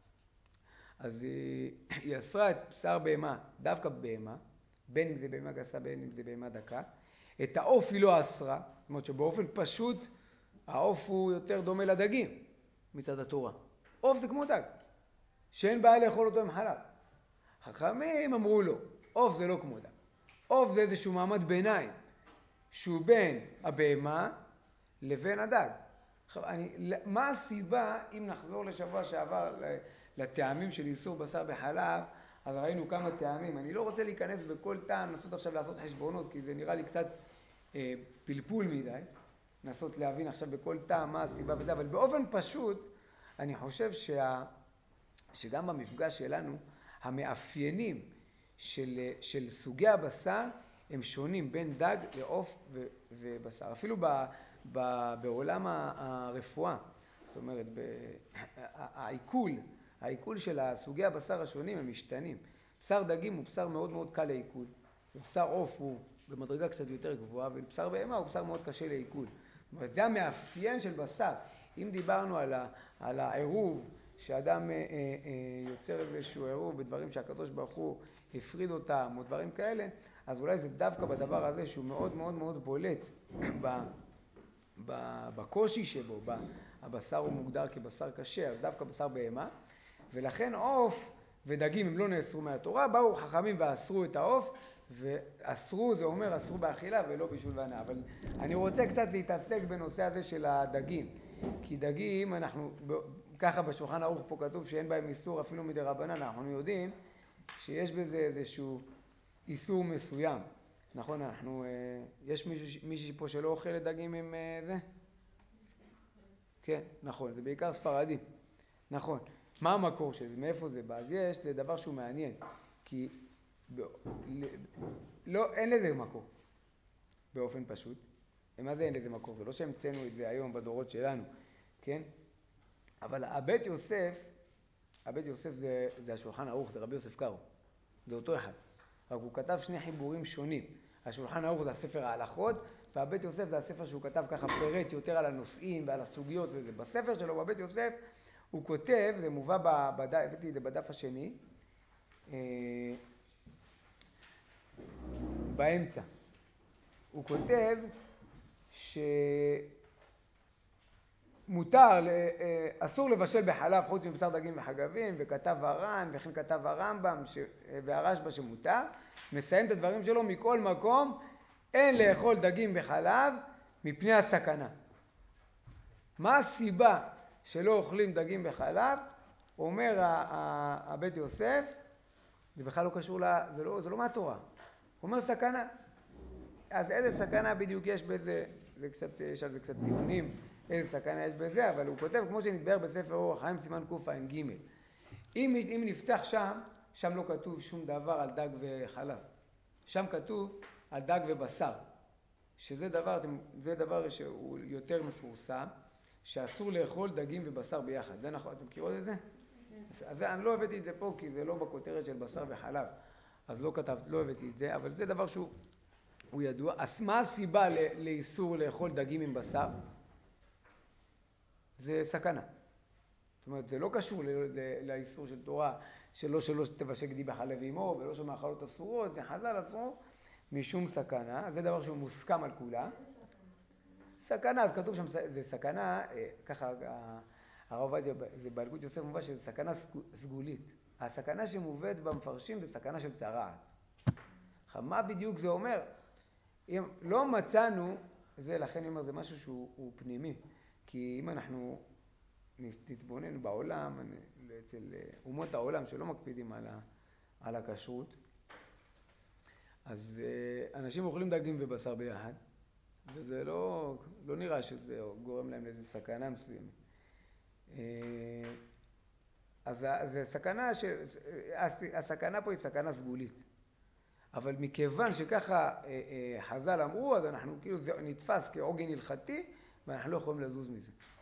אז היא, היא אסרה את בשר בהמה, דווקא בהמה, בין אם זה בהמה גסה, בין אם זה בהמה דקה. את העוף היא לא אסרה, זאת אומרת שבאופן פשוט העוף הוא יותר דומה לדגים מצד התורה. עוף זה כמו דג, שאין בעיה לאכול אותו עם חלב. חכמים אמרו לו, עוף זה לא כמו דג. עוף זה איזשהו מעמד ביניים, שהוא בין הבהמה לבין הדג. אני, מה הסיבה, אם נחזור לשבוע שעבר לטעמים של איסור בשר בחלב, אז ראינו כמה טעמים. אני לא רוצה להיכנס בכל טעם, לנסות עכשיו לעשות חשבונות, כי זה נראה לי קצת אה, פלפול מדי. לנסות להבין עכשיו בכל טעם מה הסיבה וזה, אבל באופן פשוט, אני חושב שה, שגם במפגש שלנו, המאפיינים של, של סוגי הבשר, הם שונים בין דג לעוף ו, ובשר. אפילו ב, ב, בעולם הרפואה, זאת אומרת, העיכול, העיכול של סוגי הבשר השונים הם משתנים. בשר דגים הוא בשר מאוד מאוד קל לעיכול, ובשר עוף הוא במדרגה קצת יותר גבוהה, ובשר בהמה הוא בשר מאוד קשה לעיכול. זאת אומרת, זה המאפיין של בשר. אם דיברנו על, ה, על העירוב, שאדם אה, אה, יוצר איזשהו עירוב בדברים שהקדוש ברוך הוא הפריד אותם, או דברים כאלה, אז אולי זה דווקא בדבר הזה שהוא מאוד מאוד מאוד בולט ב, ב, בקושי שבו, ב, הבשר הוא מוגדר כבשר קשה, אז דווקא בשר בהמה, ולכן עוף ודגים הם לא נאסרו מהתורה, באו חכמים ואסרו את העוף, ואסרו זה אומר אסרו באכילה ולא בישול והנאה. אבל אני רוצה קצת להתעסק בנושא הזה של הדגים, כי דגים אנחנו, ככה בשולחן ערוך פה כתוב שאין בהם איסור אפילו מדי רבנן, אנחנו יודעים שיש בזה איזשהו איסור מסוים. נכון, אנחנו, יש מישהו, מישהו פה שלא אוכל דגים עם זה? כן, נכון, זה בעיקר ספרדים. נכון. מה המקור של זה? מאיפה זה בא? אז יש, זה דבר שהוא מעניין, כי ב... לא, אין לזה מקור, באופן פשוט. ומה זה אין לזה מקור? זה לא שהמצאנו את זה היום בדורות שלנו, כן? אבל הבית יוסף, הבית יוסף זה, זה השולחן ערוך, זה רבי יוסף קארו. זה אותו אחד. רק הוא כתב שני חיבורים שונים. השולחן ערוך זה הספר ההלכות, והבית יוסף זה הספר שהוא כתב ככה פרץ יותר על הנושאים ועל הסוגיות וזה. בספר שלו, בבית יוסף, הוא כותב, זה מובא בדף, הבאתי את זה בדף השני, באמצע. הוא כותב שמותר, אסור לבשל בחלב חוץ מבשר דגים וחגבים, וכתב הר"ן, וכן כתב הרמב"ם והרשב"א שמותר. מסיים את הדברים שלו, מכל מקום, אין לאכול דגים בחלב מפני הסכנה. מה הסיבה שלא אוכלים דגים בחלב? אומר הבית יוסף, זה בכלל לא קשור, לה, זה, לא, זה לא מהתורה. הוא אומר סכנה. אז איזה סכנה בדיוק יש בזה? זה קצת, יש על זה קצת דיונים, איזה סכנה יש בזה, אבל הוא כותב, כמו שנתבהר בספר אורח חיים סימן קע"ג. אם, אם נפתח שם, שם לא כתוב שום דבר על דג וחלב. שם כתוב על דג ובשר. שזה דבר, זה דבר שהוא יותר מפורסם, שאסור לאכול דגים ובשר ביחד. זה נכון, אתם מכירות את זה? אז אני לא הבאתי את זה פה, כי זה לא בכותרת של בשר וחלב. אז לא כתבת, לא הבאתי את זה, אבל זה דבר שהוא הוא ידוע. אז מה הסיבה לאיסור לאכול דגים עם בשר? זה סכנה. זאת אומרת, זה לא קשור לאיסור של תורה, שלא שלא תבשל גדי בחלב עמו, ולא שמאכלות אסורות, זה חז"ל אסור משום סכנה. זה דבר שהוא מוסכם על כולם. סכנה, אז כתוב שם, זה סכנה, ככה הרב עובדיה, זה בהלכות יוסף מובא שזה סכנה סגולית. הסכנה שמובאת במפרשים זה סכנה של צרעת. מה בדיוק זה אומר? אם לא מצאנו, זה לכן אני אומר, זה משהו שהוא פנימי. כי אם אנחנו נתבונן בעולם, אצל אומות העולם שלא מקפידים על, על הכשרות, אז אנשים אוכלים דגים ובשר ביחד, וזה לא, לא נראה שזה גורם להם לאיזו סכנה מסוימת. אז זה סכנה, ש... הסכנה פה היא סכנה סגולית. אבל מכיוון שככה חז"ל אמרו, אז אנחנו כאילו זה נתפס כעוגן הלכתי, ואנחנו לא יכולים לזוז מזה.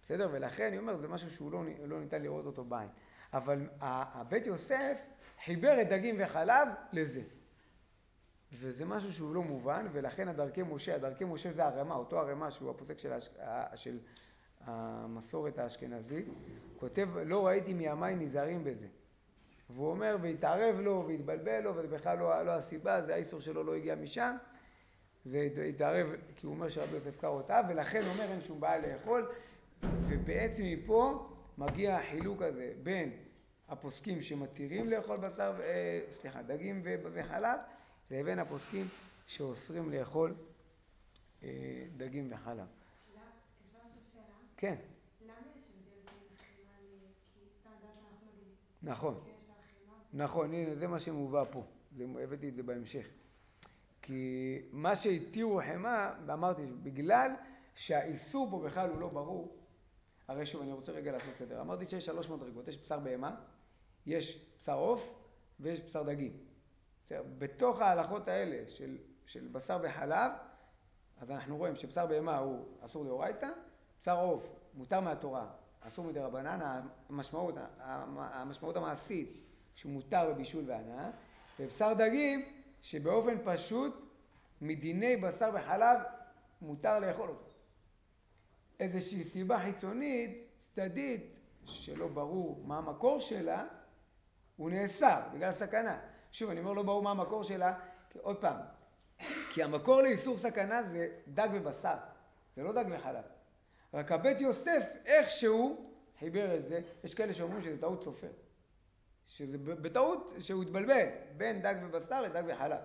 בסדר? ולכן אני אומר, זה משהו שהוא לא, לא ניתן לראות אותו בעין. אבל הבית יוסף חיבר את דגים וחלב לזה. וזה משהו שהוא לא מובן, ולכן הדרכי משה, הדרכי משה זה הרמה, אותו הרמה שהוא הפוסק של, השק... של המסורת האשכנזית, כותב, לא ראיתי מימי נזהרים בזה. והוא אומר, והתערב לו, והתבלבל לו, וזה בכלל לא, לא הסיבה, זה האיסור שלו לא הגיע משם. זה התערב, כי הוא אומר שרבי יוסף קרא אותה, ולכן הוא אומר אין שום בעיה לאכול, ובעצם מפה מגיע החילוק הזה בין הפוסקים שמתירים לאכול בשר, אה, סליחה, דגים וחלב, לבין הפוסקים שאוסרים לאכול אה, דגים וחלב. אפשר לשאול שאלה? כן. למה יש הבדל בין החימה ל... כי סטנדרט אנחנו מגיעים. נכון. יש לה חימה. נכון, הנה, זה מה שמובא פה. זה, הבאתי את זה בהמשך. כי מה שהתירו חימה, ואמרתי, בגלל שהאיסור פה בכלל הוא לא ברור, הרי שוב, אני רוצה רגע לעשות סדר. אמרתי שיש שלוש מדרגות, יש בשר בהמה, יש בשר עוף ויש בשר דגים. בתוך ההלכות האלה של, של בשר וחלב, אז אנחנו רואים שבשר בהמה הוא אסור דאורייתא, בשר עוף מותר מהתורה, אסור מדרבנן, המשמעות, המשמעות המעשית שהוא מותר בבישול והנאה, ובשר דגים שבאופן פשוט מדיני בשר וחלב מותר לאכול אותו. איזושהי סיבה חיצונית, צדדית, שלא ברור מה המקור שלה, הוא נאסר בגלל סכנה. שוב, אני אומר לא ברור מה המקור שלה, כי עוד פעם, כי המקור לאיסור סכנה זה דג ובשר, זה לא דג וחלב. רק הבית יוסף, איכשהו חיבר את זה, יש כאלה שאומרים שזה טעות סופר. שזה בטעות שהוא התבלבל בין דג ובשר לדג וחלב.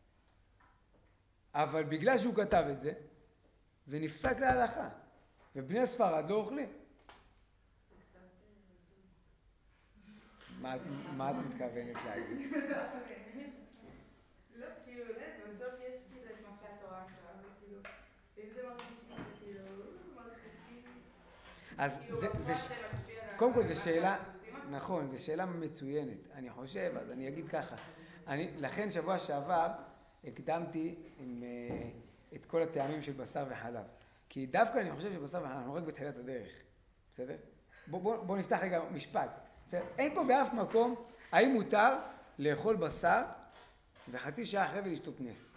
אבל בגלל שהוא כתב את זה, זה נפסק להלכה. ובני ספרד לא אוכלים. מה את מתכוונת להגיד? לא, כאילו, בסוף יש כאילו את מה שהתורה אכלה, וכאילו, ואם זה מרגיש לי שכאילו, מרחיקים, כאילו, בפועל זה משפיע על... קודם כל, זו שאלה, נכון, זו שאלה מצוינת. אני חושב, אז אני אגיד ככה. לכן שבוע שעבר הקדמתי עם, את כל הטעמים של בשר וחלב. כי דווקא אני חושב שבשר וחלב, אנחנו רק בתחילת הדרך. בסדר? בוא, בוא, בוא נפתח רגע משפט. בסדר? אין פה באף מקום, האם מותר לאכול בשר וחצי שעה אחרי זה לשתות נס?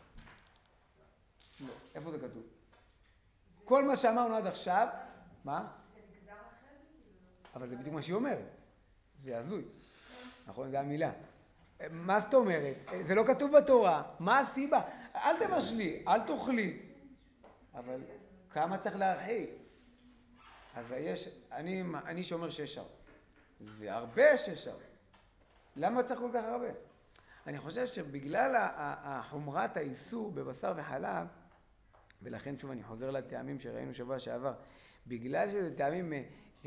לא. איפה זה כתוב? כל מה שאמרנו עד עכשיו, מה? זה נגזר אחרי זה כאילו. אבל זה בדיוק מה שהיא אומרת. זה הזוי. נכון? זה המילה. מה זאת אומרת? זה לא כתוב בתורה. מה הסיבה? אל תבשלי, אל תאכלי. אבל כמה צריך להרחיק? אז יש, אני, אני שאומר שש שעות. זה הרבה שש שעות. למה צריך כל כך הרבה? אני חושב שבגלל החומרת האיסור בבשר וחלב, ולכן שוב אני חוזר לטעמים שראינו שבוע שעבר, בגלל שזה טעמים, אה, אה,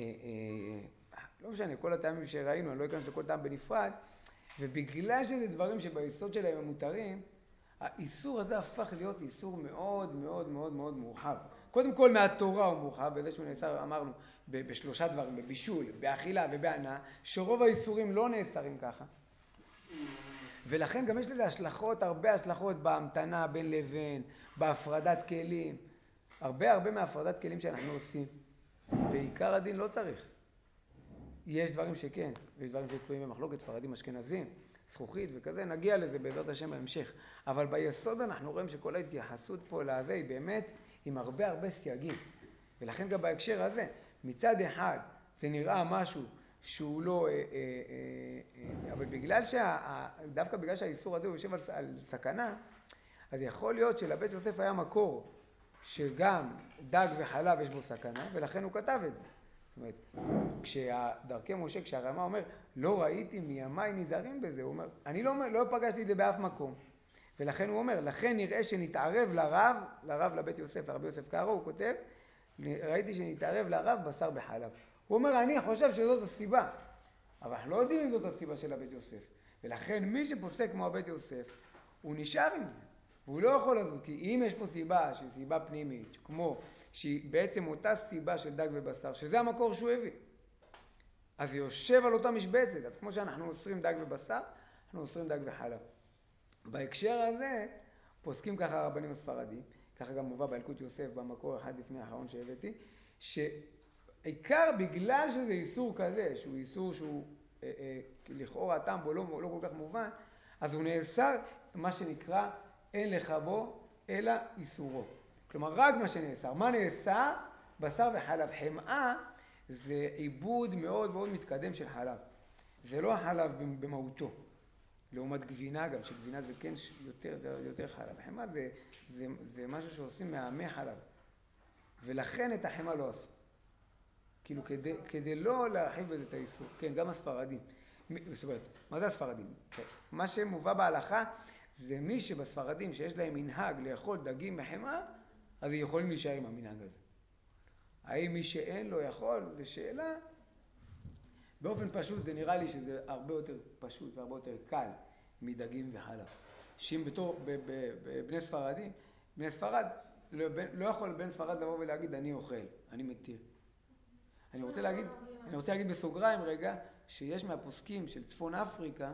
לא משנה, כל הטעמים שראינו, אני לא אכנס לכל טעם בנפרד, ובגלל שזה דברים שביסוד שלהם הם מותרים, האיסור הזה הפך להיות איסור מאוד מאוד מאוד מאוד מורחב. קודם כל מהתורה הוא מורחב, בזה שהוא נאסר, אמרנו, בשלושה דברים, בבישול, באכילה ובהנאה, שרוב האיסורים לא נאסרים ככה. ולכן גם יש לזה השלכות, הרבה השלכות בהמתנה בין לבין, בהפרדת כלים. הרבה הרבה מהפרדת כלים שאנחנו עושים. בעיקר הדין לא צריך. יש דברים שכן, ויש דברים שתלויים במחלוקת, ספרדים אשכנזים, זכוכית וכזה, נגיע לזה בעזרת השם בהמשך. אבל ביסוד אנחנו רואים שכל ההתייחסות פה להווה היא באמת עם הרבה הרבה סייגים. ולכן גם בהקשר הזה, מצד אחד זה נראה משהו שהוא לא, אה, אה, אה, אבל בגלל שה, דווקא בגלל שהאיסור הזה הוא יושב על, על סכנה, אז יכול להיות שלבית יוסף היה מקור שגם דג וחלב יש בו סכנה, ולכן הוא כתב את זה. זאת אומרת, כשדרכי משה, כשהרמה אומר, לא ראיתי מימי נזהרים בזה, הוא אומר, אני לא, לא פגשתי את זה באף מקום. ולכן הוא אומר, לכן נראה שנתערב לרב, לרב לבית יוסף, לרבי יוסף קארו, הוא כותב, ראיתי שנתערב לרב בשר בחלב. הוא אומר, אני חושב שזאת הסיבה, אבל אנחנו לא יודעים אם זאת הסיבה של הבית יוסף. ולכן מי שפוסק כמו הבית יוסף, הוא נשאר עם זה. והוא לא יכול לעשות, כי אם יש פה סיבה, שהיא סיבה פנימית, כמו שהיא בעצם אותה סיבה של דג ובשר, שזה המקור שהוא הביא, אז היא יושב על אותה משבצת. אז כמו שאנחנו אוסרים דג ובשר, אנחנו אוסרים דג וחלב. בהקשר הזה, פוסקים ככה הרבנים הספרדים, ככה גם מובא באלקוט יוסף, במקור אחד לפני האחרון שהבאתי, העיקר בגלל שזה איסור כזה, שהוא איסור שהוא אה, אה, לכאורה הטעם בו לא, לא כל כך מובן, אז הוא נאסר מה שנקרא אין לך בו אלא איסורו. כלומר רק מה שנאסר. מה נאסר? בשר וחלב. חמאה זה עיבוד מאוד מאוד מתקדם של חלב. זה לא החלב במהותו. לעומת גבינה, גם שגבינה זה כן יותר, זה יותר חלב. חמאה זה, זה, זה משהו שעושים מהמי חלב. ולכן את החמאה לא עשו. כאילו כדי, כדי לא להרחיב בזה את האיסור. כן, גם הספרדים. זאת אומרת, מה זה הספרדים? מה שמובא בהלכה זה מי שבספרדים שיש להם מנהג לאכול דגים מחמאה, אז הם יכולים להישאר עם המנהג הזה. האם מי שאין לו יכול? זו שאלה. באופן פשוט זה נראה לי שזה הרבה יותר פשוט והרבה יותר קל מדגים וחלב. שאם בתור בני ספרדים, בני ספרד, לא, לא יכול בן ספרד לבוא ולהגיד אני אוכל, אני מתיר. אני רוצה להגיד, אני רוצה להגיד בסוגריים רגע, שיש מהפוסקים של צפון אפריקה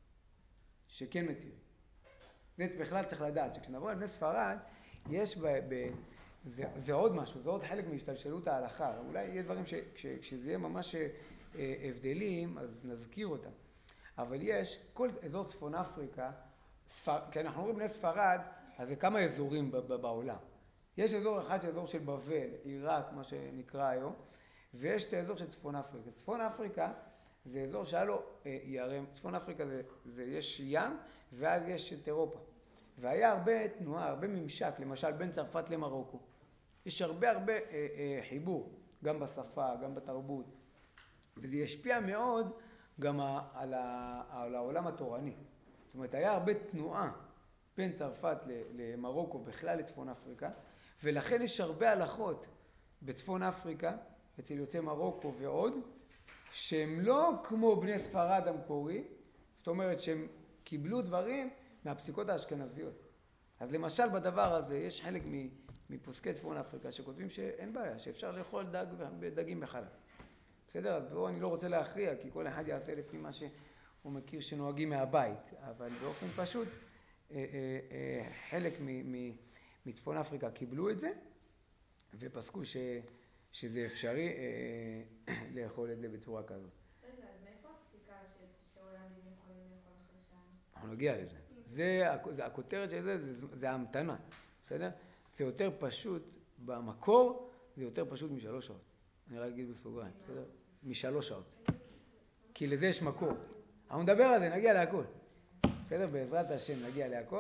שכן מתיר. זה בכלל צריך לדעת, שכשנבוא על בני ספרד, יש ב... ב זה, זה עוד משהו, זה עוד חלק מהשתלשלות ההלכה. אולי יהיה דברים שכשזה יהיה ממש הבדלים, אז נזכיר אותם. אבל יש, כל אזור צפון אפריקה, ספר, כי אנחנו אומרים בני ספרד, אז זה כמה אזורים בעולם. יש אזור אחד של אזור של בבל, עיראק, מה שנקרא היום, ויש את האזור של צפון אפריקה. צפון אפריקה זה אזור שהיה לו אה, ירם, צפון אפריקה זה, זה יש ים, ואז יש את אירופה. והיה הרבה תנועה, הרבה ממשק, למשל בין צרפת למרוקו. יש הרבה הרבה אה, אה, חיבור, גם בשפה, גם בתרבות. וזה ישפיע מאוד גם על, ה, על העולם התורני. זאת אומרת, היה הרבה תנועה בין צרפת למרוקו, בכלל לצפון אפריקה, ולכן יש הרבה הלכות בצפון אפריקה, אצל יוצאי מרוקו ועוד, שהם לא כמו בני ספרד המקורי, זאת אומרת שהם קיבלו דברים מהפסיקות האשכנזיות. אז למשל בדבר הזה יש חלק מפוסקי צפון אפריקה שכותבים שאין בעיה, שאפשר לאכול דג, דגים בחלב. בסדר? אז בואו אני לא רוצה להכריע, כי כל אחד יעשה לפי מה שהוא מכיר שנוהגים מהבית. אבל באופן פשוט, אה, אה, אה, חלק מ, מ, מצפון אפריקה קיבלו את זה, ופסקו ש, שזה אפשרי אה, לאכול את זה בצורה כזאת. רגע, אז מאיפה הפסיקה שהולנדים יכולים לאכול חרשן? אנחנו נגיע לזה. זה, זה, הכותרת של זה, זה, זה ההמתנה. בסדר? זה יותר פשוט, במקור זה יותר פשוט משלוש שעות. אני רק אגיד בסוגריים, בסדר? משלוש שעות. כי לזה יש מקור. אנחנו נדבר על זה, נגיע להכל. בסדר? בעזרת השם נגיע להכל.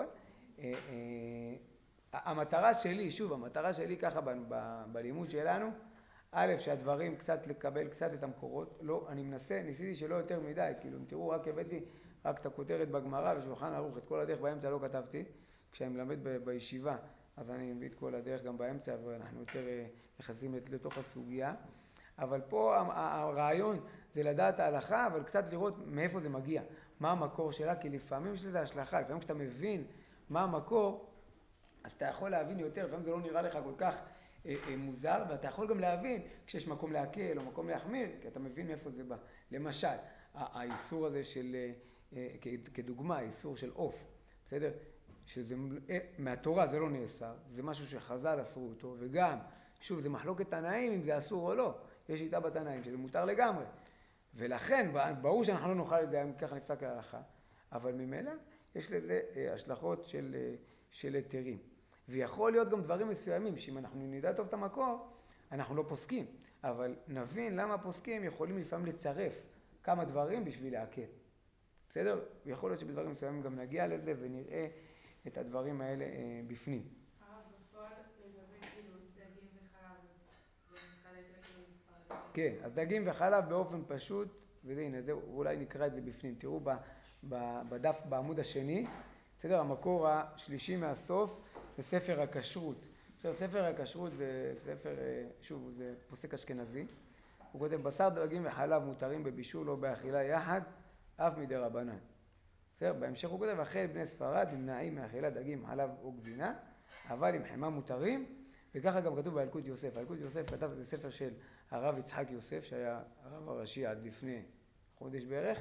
המטרה שלי, שוב, המטרה שלי ככה ב- ב- בלימוד שלנו, א', שהדברים קצת לקבל קצת את המקורות. לא, אני מנסה, ניסיתי שלא יותר מדי, כאילו, אם תראו, רק הבאתי רק את הכותרת בגמרא ושולחן ערוך, את כל הדרך באמצע לא כתבתי. כשאני מלמד ב- בישיבה, אז אני מביא את כל הדרך גם באמצע, ואנחנו יותר נכנסים לתוך הסוגיה. אבל פה הרעיון זה לדעת ההלכה, אבל קצת לראות מאיפה זה מגיע, מה המקור שלה, כי לפעמים יש לזה השלכה, לפעמים כשאתה מבין מה המקור, אז אתה יכול להבין יותר, לפעמים זה לא נראה לך כל כך אה, אה, מוזר, ואתה יכול גם להבין כשיש מקום להקל או מקום להחמיר, כי אתה מבין מאיפה זה בא. למשל, האיסור הזה של, אה, כדוגמה, האיסור של עוף, בסדר? שזה, אה, מהתורה זה לא נאסר, זה משהו שחז"ל אסרו אותו, וגם, שוב, זה מחלוקת תנאים אם זה אסור או לא. יש איתה בתנאים שזה מותר לגמרי. ולכן, ברור שאנחנו לא נאכל את זה אם ככה נפסק להלכה, אבל ממילא יש לזה השלכות של, של היתרים. ויכול להיות גם דברים מסוימים, שאם אנחנו נדע טוב את המקור, אנחנו לא פוסקים. אבל נבין למה פוסקים יכולים לפעמים לצרף כמה דברים בשביל להקל. בסדר? ויכול להיות שבדברים מסוימים גם נגיע לזה ונראה את הדברים האלה בפנים. הרב, בפועל לגבי כאילו דגים וחלב, זה מתחלק לכאילו מספר. כן, אז דגים וחלב באופן פשוט, וזה הנה, זה, אולי נקרא את זה בפנים. תראו ב, ב, בדף בעמוד השני, בסדר, המקור השלישי מהסוף, זה ספר הכשרות. בסדר, ספר הכשרות זה ספר, שוב, זה פוסק אשכנזי. הוא כותב, בשר דגים וחלב מותרים בבישול או באכילה יחד, אף מדי רבנן. בסדר, בהמשך הוא כותב, אחרי בני ספרד נמנעים מאכילת דגים, חלב או גבינה, אבל עם חמאה מותרים, וככה גם כתוב באלקוט יוסף. אלקוט יוסף כתב, זה ספר של הרב יצחק יוסף, שהיה הרב הראשי עד לפני חודש בערך,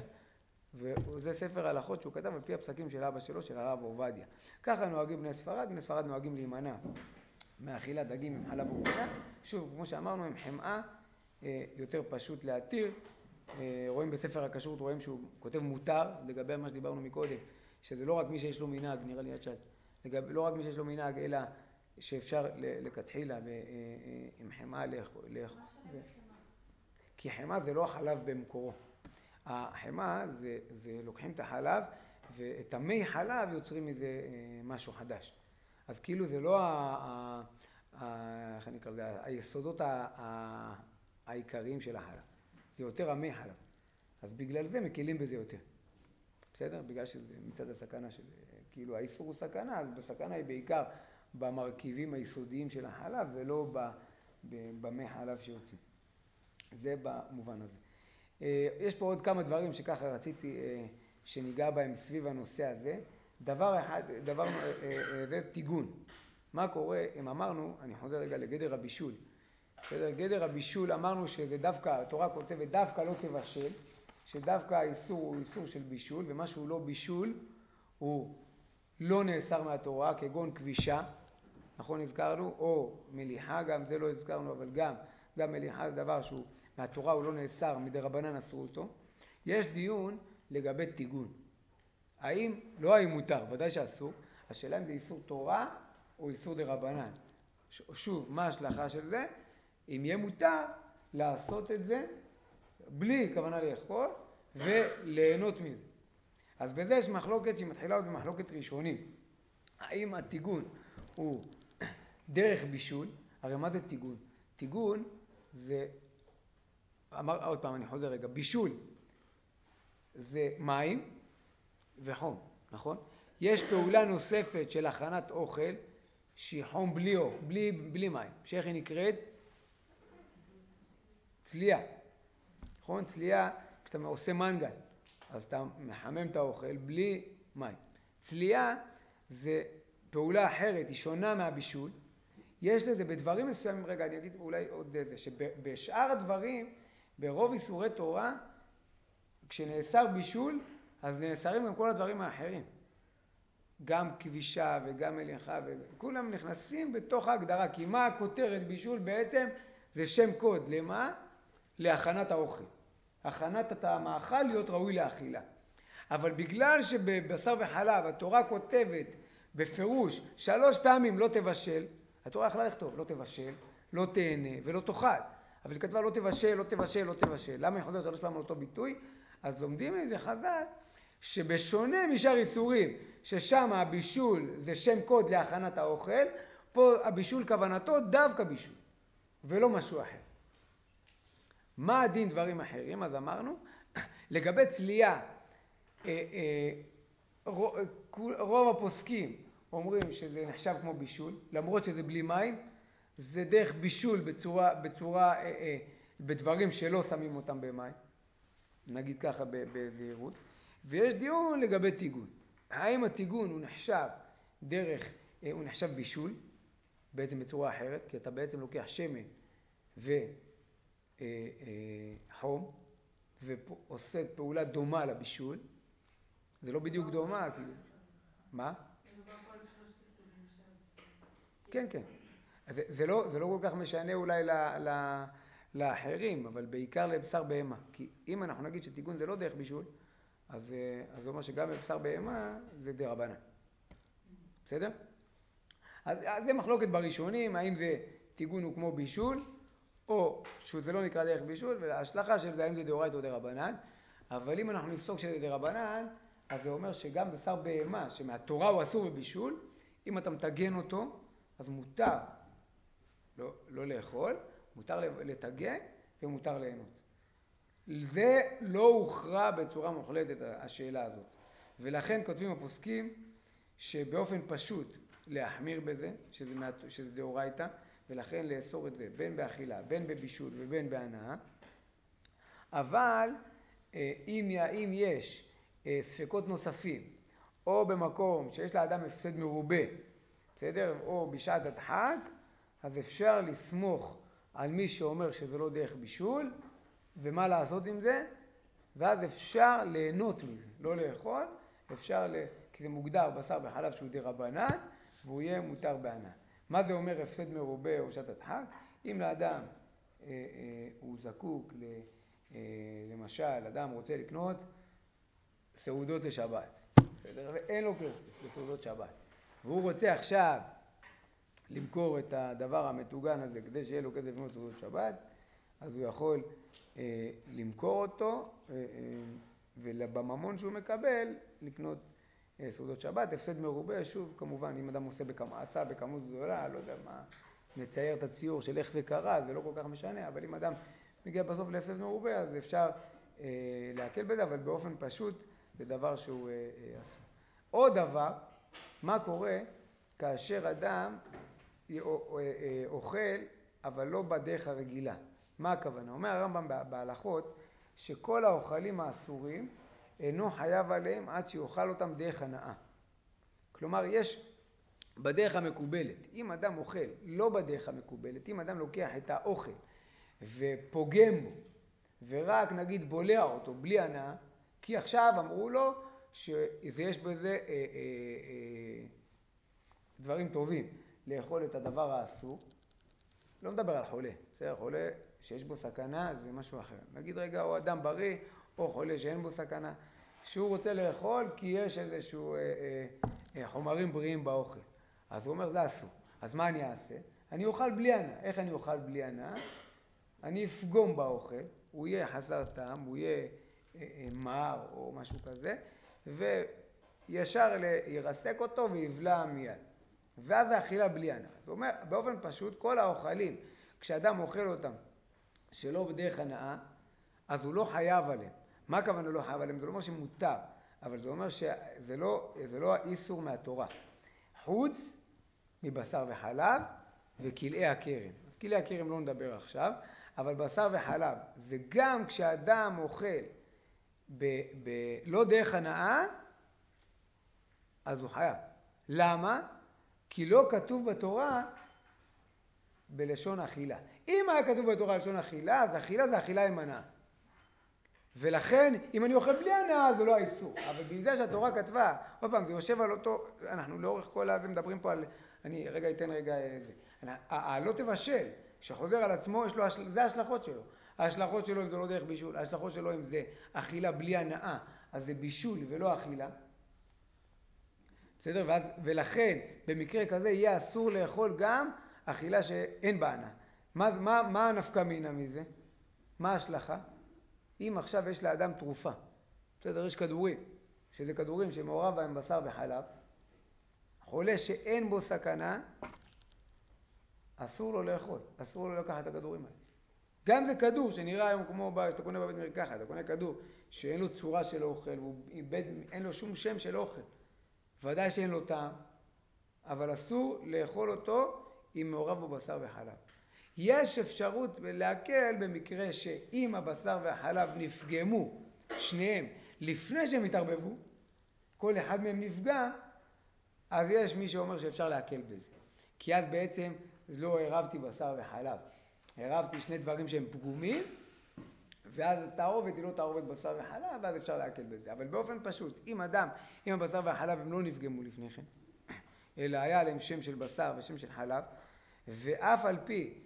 וזה ספר הלכות שהוא כתב על פי הפסקים של אבא שלו, של הרב עובדיה. ככה נוהגים בני ספרד, בני ספרד נוהגים להימנע מאכילת דגים עם חלב וגבינה, שוב, כמו שאמרנו, עם חמאה יותר פשוט להתיר. רואים בספר הכשרות, רואים שהוא כותב מותר, לגבי מה שדיברנו מקודם, שזה לא רק מי שיש לו מנהג, נראה לי עד לא רק מי שיש לו מנהג, אלא שאפשר לכתחילה עם חמאה לאכול. כי חמאה זה לא החלב במקורו. החמאה זה, זה לוקחים את החלב, ואת המי חלב יוצרים מזה משהו חדש. אז כאילו זה לא ה, ה, ה, איך אני אקרא לזה, היסודות ה, ה, העיקריים של החלב. זה יותר המי חלב. אז בגלל זה מקילים בזה יותר. בסדר? בגלל שזה מצד הסכנה של, כאילו האיסור הוא סכנה, אז בסכנה היא בעיקר במרכיבים היסודיים של החלב, ולא במי חלב שיוצאים. זה במובן הזה. יש פה עוד כמה דברים שככה רציתי שניגע בהם סביב הנושא הזה. דבר אחד, דבר, זה תיגון. מה קורה אם אמרנו, אני חוזר רגע לגדר הבישול. גדר הבישול אמרנו שזה דווקא, התורה כותבת דווקא לא תבשל, שדווקא האיסור הוא איסור של בישול, ומה שהוא לא בישול הוא לא נאסר מהתורה, כגון כבישה, נכון הזכרנו, או מליחה, גם זה לא הזכרנו, אבל גם, גם מליחה זה דבר שהוא מהתורה הוא לא נאסר, מדרבנן אסרו אותו. יש דיון לגבי תיגון. האם, לא האם מותר, ודאי שאסור, השאלה אם זה איסור תורה או איסור דרבנן. שוב, מה ההשלכה של זה? אם יהיה מותר לעשות את זה בלי כוונה לאכול וליהנות מזה. אז בזה יש מחלוקת שמתחילה עוד במחלוקת ראשונים. האם התיגון הוא דרך בישול? הרי מה זה תיגון? תיגון זה, אמר, עוד פעם אני חוזר רגע, בישול זה מים וחום, נכון? יש פעולה נוספת של הכנת אוכל שהיא חום בלי, בלי, בלי מים, שאיך היא נקראת? צלייה. נכון? צלייה, כשאתה עושה מנגל, אז אתה מחמם את האוכל בלי מים. צלייה זה פעולה אחרת, היא שונה מהבישול. יש לזה בדברים מסוימים, רגע, אני אגיד אולי עוד איזה, שבשאר הדברים, ברוב איסורי תורה, כשנאסר בישול, אז נאסרים גם כל הדברים האחרים. גם כבישה וגם מליחה, וכולם נכנסים בתוך ההגדרה, כי מה הכותרת בישול בעצם? זה שם קוד. למה? להכנת האוכל. הכנת המאכל להיות ראוי לאכילה. אבל בגלל שבבשר וחלב התורה כותבת בפירוש שלוש פעמים לא תבשל, התורה יכלה לכתוב לא תבשל, לא תהנה ולא תאכל. אבל היא כתבה לא תבשל, לא תבשל, לא תבשל. למה היא חוזרת שלוש פעמים על אותו ביטוי? אז לומדים איזה חז"ל שבשונה משאר איסורים, ששם הבישול זה שם קוד להכנת האוכל, פה הבישול כוונתו דווקא בישול, ולא משהו אחר. מה הדין דברים אחרים? אז אמרנו, לגבי צלייה, רוב הפוסקים אומרים שזה נחשב כמו בישול, למרות שזה בלי מים, זה דרך בישול בצורה, בצורה, בדברים שלא שמים אותם במים, נגיד ככה בזהירות. ויש דיון לגבי תיגון. האם התיגון הוא נחשב דרך, הוא נחשב בישול, בעצם בצורה אחרת, כי אתה בעצם לוקח שמן וחום, ועושה פעולה דומה לבישול. זה לא בדיוק דומה, כאילו. מה? כן, כן. זה, זה לא, זה לא כל כך משנה אולי ל, ל, לאחרים, אבל בעיקר לבשר בהמה. כי אם אנחנו נגיד שתיגון זה לא דרך בישול, אז, אז זה אומר שגם בבשר בהמה זה דרבנן. בסדר? אז, אז זה מחלוקת בראשונים, האם זה תיגון הוא כמו בישול, או שזה לא נקרא דרך בישול, וההשלכה של זה האם זה דאורייתא או דרבנן. אבל אם אנחנו נפסוק שזה דרבנן, אז זה אומר שגם בשר בהמה, שמהתורה הוא אסור בבישול, אם אתה מתגן אותו, אז מותר לא, לא לאכול, מותר לתגן ומותר ליהנות. זה לא הוכרע בצורה מוחלטת השאלה הזאת. ולכן כותבים הפוסקים שבאופן פשוט להחמיר בזה, שזה, שזה דאורייתא, ולכן לאסור את זה בין באכילה, בין בבישול ובין בהנאה. אבל אם, אם יש ספקות נוספים, או במקום שיש לאדם הפסד מרובה, בסדר? או בשעת הדחק, אז אפשר לסמוך על מי שאומר שזה לא דרך בישול, ומה לעשות עם זה? ואז אפשר ליהנות מזה, לא לאכול, אפשר, ל... כי זה מוגדר בשר וחלב שהוא דרבנן, והוא יהיה מותר בהנאה. מה זה אומר הפסד מרובה או שעת הדחק? אם לאדם הוא זקוק, למשל, אדם רוצה לקנות סעודות לשבת, בסדר? ואין לו כסף לסעודות שבת, והוא רוצה עכשיו למכור את הדבר המתוגן הזה כדי שיהיה לו כסף לקנות סעודות שבת, אז הוא יכול אה, למכור אותו, אה, אה, ובממון שהוא מקבל לקנות אה, סעודות שבת, הפסד מרובה. שוב, כמובן, אם אדם עושה בכמה, עשה בכמות גדולה, לא יודע מה, נצייר את הציור של איך זה קרה, זה לא כל כך משנה, אבל אם אדם מגיע בסוף להפסד מרובה, אז אפשר אה, להקל בזה, אבל באופן פשוט זה דבר שהוא אה, אה, עשו. עוד דבר, מה קורה כאשר אדם אוכל, אבל לא בדרך הרגילה? מה הכוונה? אומר הרמב"ם בהלכות שכל האוכלים האסורים אינו חייב עליהם עד שיאכל אותם דרך הנאה. כלומר, יש בדרך המקובלת. אם אדם אוכל לא בדרך המקובלת, אם אדם לוקח את האוכל ופוגם בו ורק נגיד בולע אותו בלי הנאה, כי עכשיו אמרו לו שיש בזה אה, אה, אה, דברים טובים לאכול את הדבר האסור, לא מדבר על חולה, בסדר? חולה שיש בו סכנה זה משהו אחר. נגיד רגע, או אדם בריא או חולה שאין בו סכנה, שהוא רוצה לאכול כי יש איזשהו אה, אה, חומרים בריאים באוכל, אז הוא אומר זה אסור. אז מה אני אעשה? אני אוכל בלי הנאה. איך אני אוכל בלי הנאה? אני אפגום באוכל, הוא יהיה חסר טעם, הוא יהיה אה, אה, מר או משהו כזה, וישר ירסק אותו ויבלע מיד, ואז האכילה בלי הנאה. זאת אומרת, באופן פשוט, כל האוכלים, כשאדם אוכל אותם שלא בדרך הנאה, אז הוא לא חייב עליהם. מה הכוונה לא חייב עליהם? זה לא אומר שמותר, אבל זה אומר שזה לא, זה לא האיסור מהתורה. חוץ מבשר וחלב וכלאי הכרם. אז כלאי הכרם לא נדבר עכשיו, אבל בשר וחלב זה גם כשאדם אוכל ב, ב, לא דרך הנאה, אז הוא חייב. למה? כי לא כתוב בתורה בלשון אכילה. אם היה כתוב בתורה לשון אכילה, אז אכילה זה אכילה עם הנאה. ולכן, אם אני אוכל בלי הנאה, זה לא האיסור. אבל בגלל שהתורה כתבה, עוד פעם, זה יושב על אותו, אנחנו לאורך כל הזה מדברים פה על, אני רגע אתן רגע זה. הלא תבשל, שחוזר על עצמו, יש לו, זה ההשלכות שלו. ההשלכות שלו אם זה לא דרך בישול, ההשלכות שלו אם זה אכילה בלי הנאה, אז זה בישול ולא אכילה. בסדר? ואז, ולכן, במקרה כזה יהיה אסור לאכול גם אכילה שאין בה הנאה. מה, מה, מה הנפקא מינה מזה? מה ההשלכה? אם עכשיו יש לאדם תרופה, בסדר, יש כדורים, שזה כדורים שמעורב בהם בשר וחלב, חולה שאין בו סכנה, אסור לו לאכול, אסור לו לקחת את הכדורים האלה. גם זה כדור שנראה היום כמו שאתה קונה בבית מרקחת, אתה קונה כדור שאין לו צורה של אוכל, ואין לו שום שם של אוכל, ודאי שאין לו טעם, אבל אסור לאכול אותו אם מעורב בו בשר וחלב. יש אפשרות להקל במקרה שאם הבשר והחלב נפגמו שניהם לפני שהם התערבבו, כל אחד מהם נפגע, אז יש מי שאומר שאפשר להקל בזה. כי אז בעצם לא הרבתי בשר וחלב, הרבתי שני דברים שהם פגומים, ואז התערובת היא לא תערובת בשר וחלב, ואז אפשר להקל בזה. אבל באופן פשוט, אם אדם, אם הבשר והחלב הם לא נפגמו לפני כן, אלא היה להם שם של בשר ושם של חלב, ואף על פי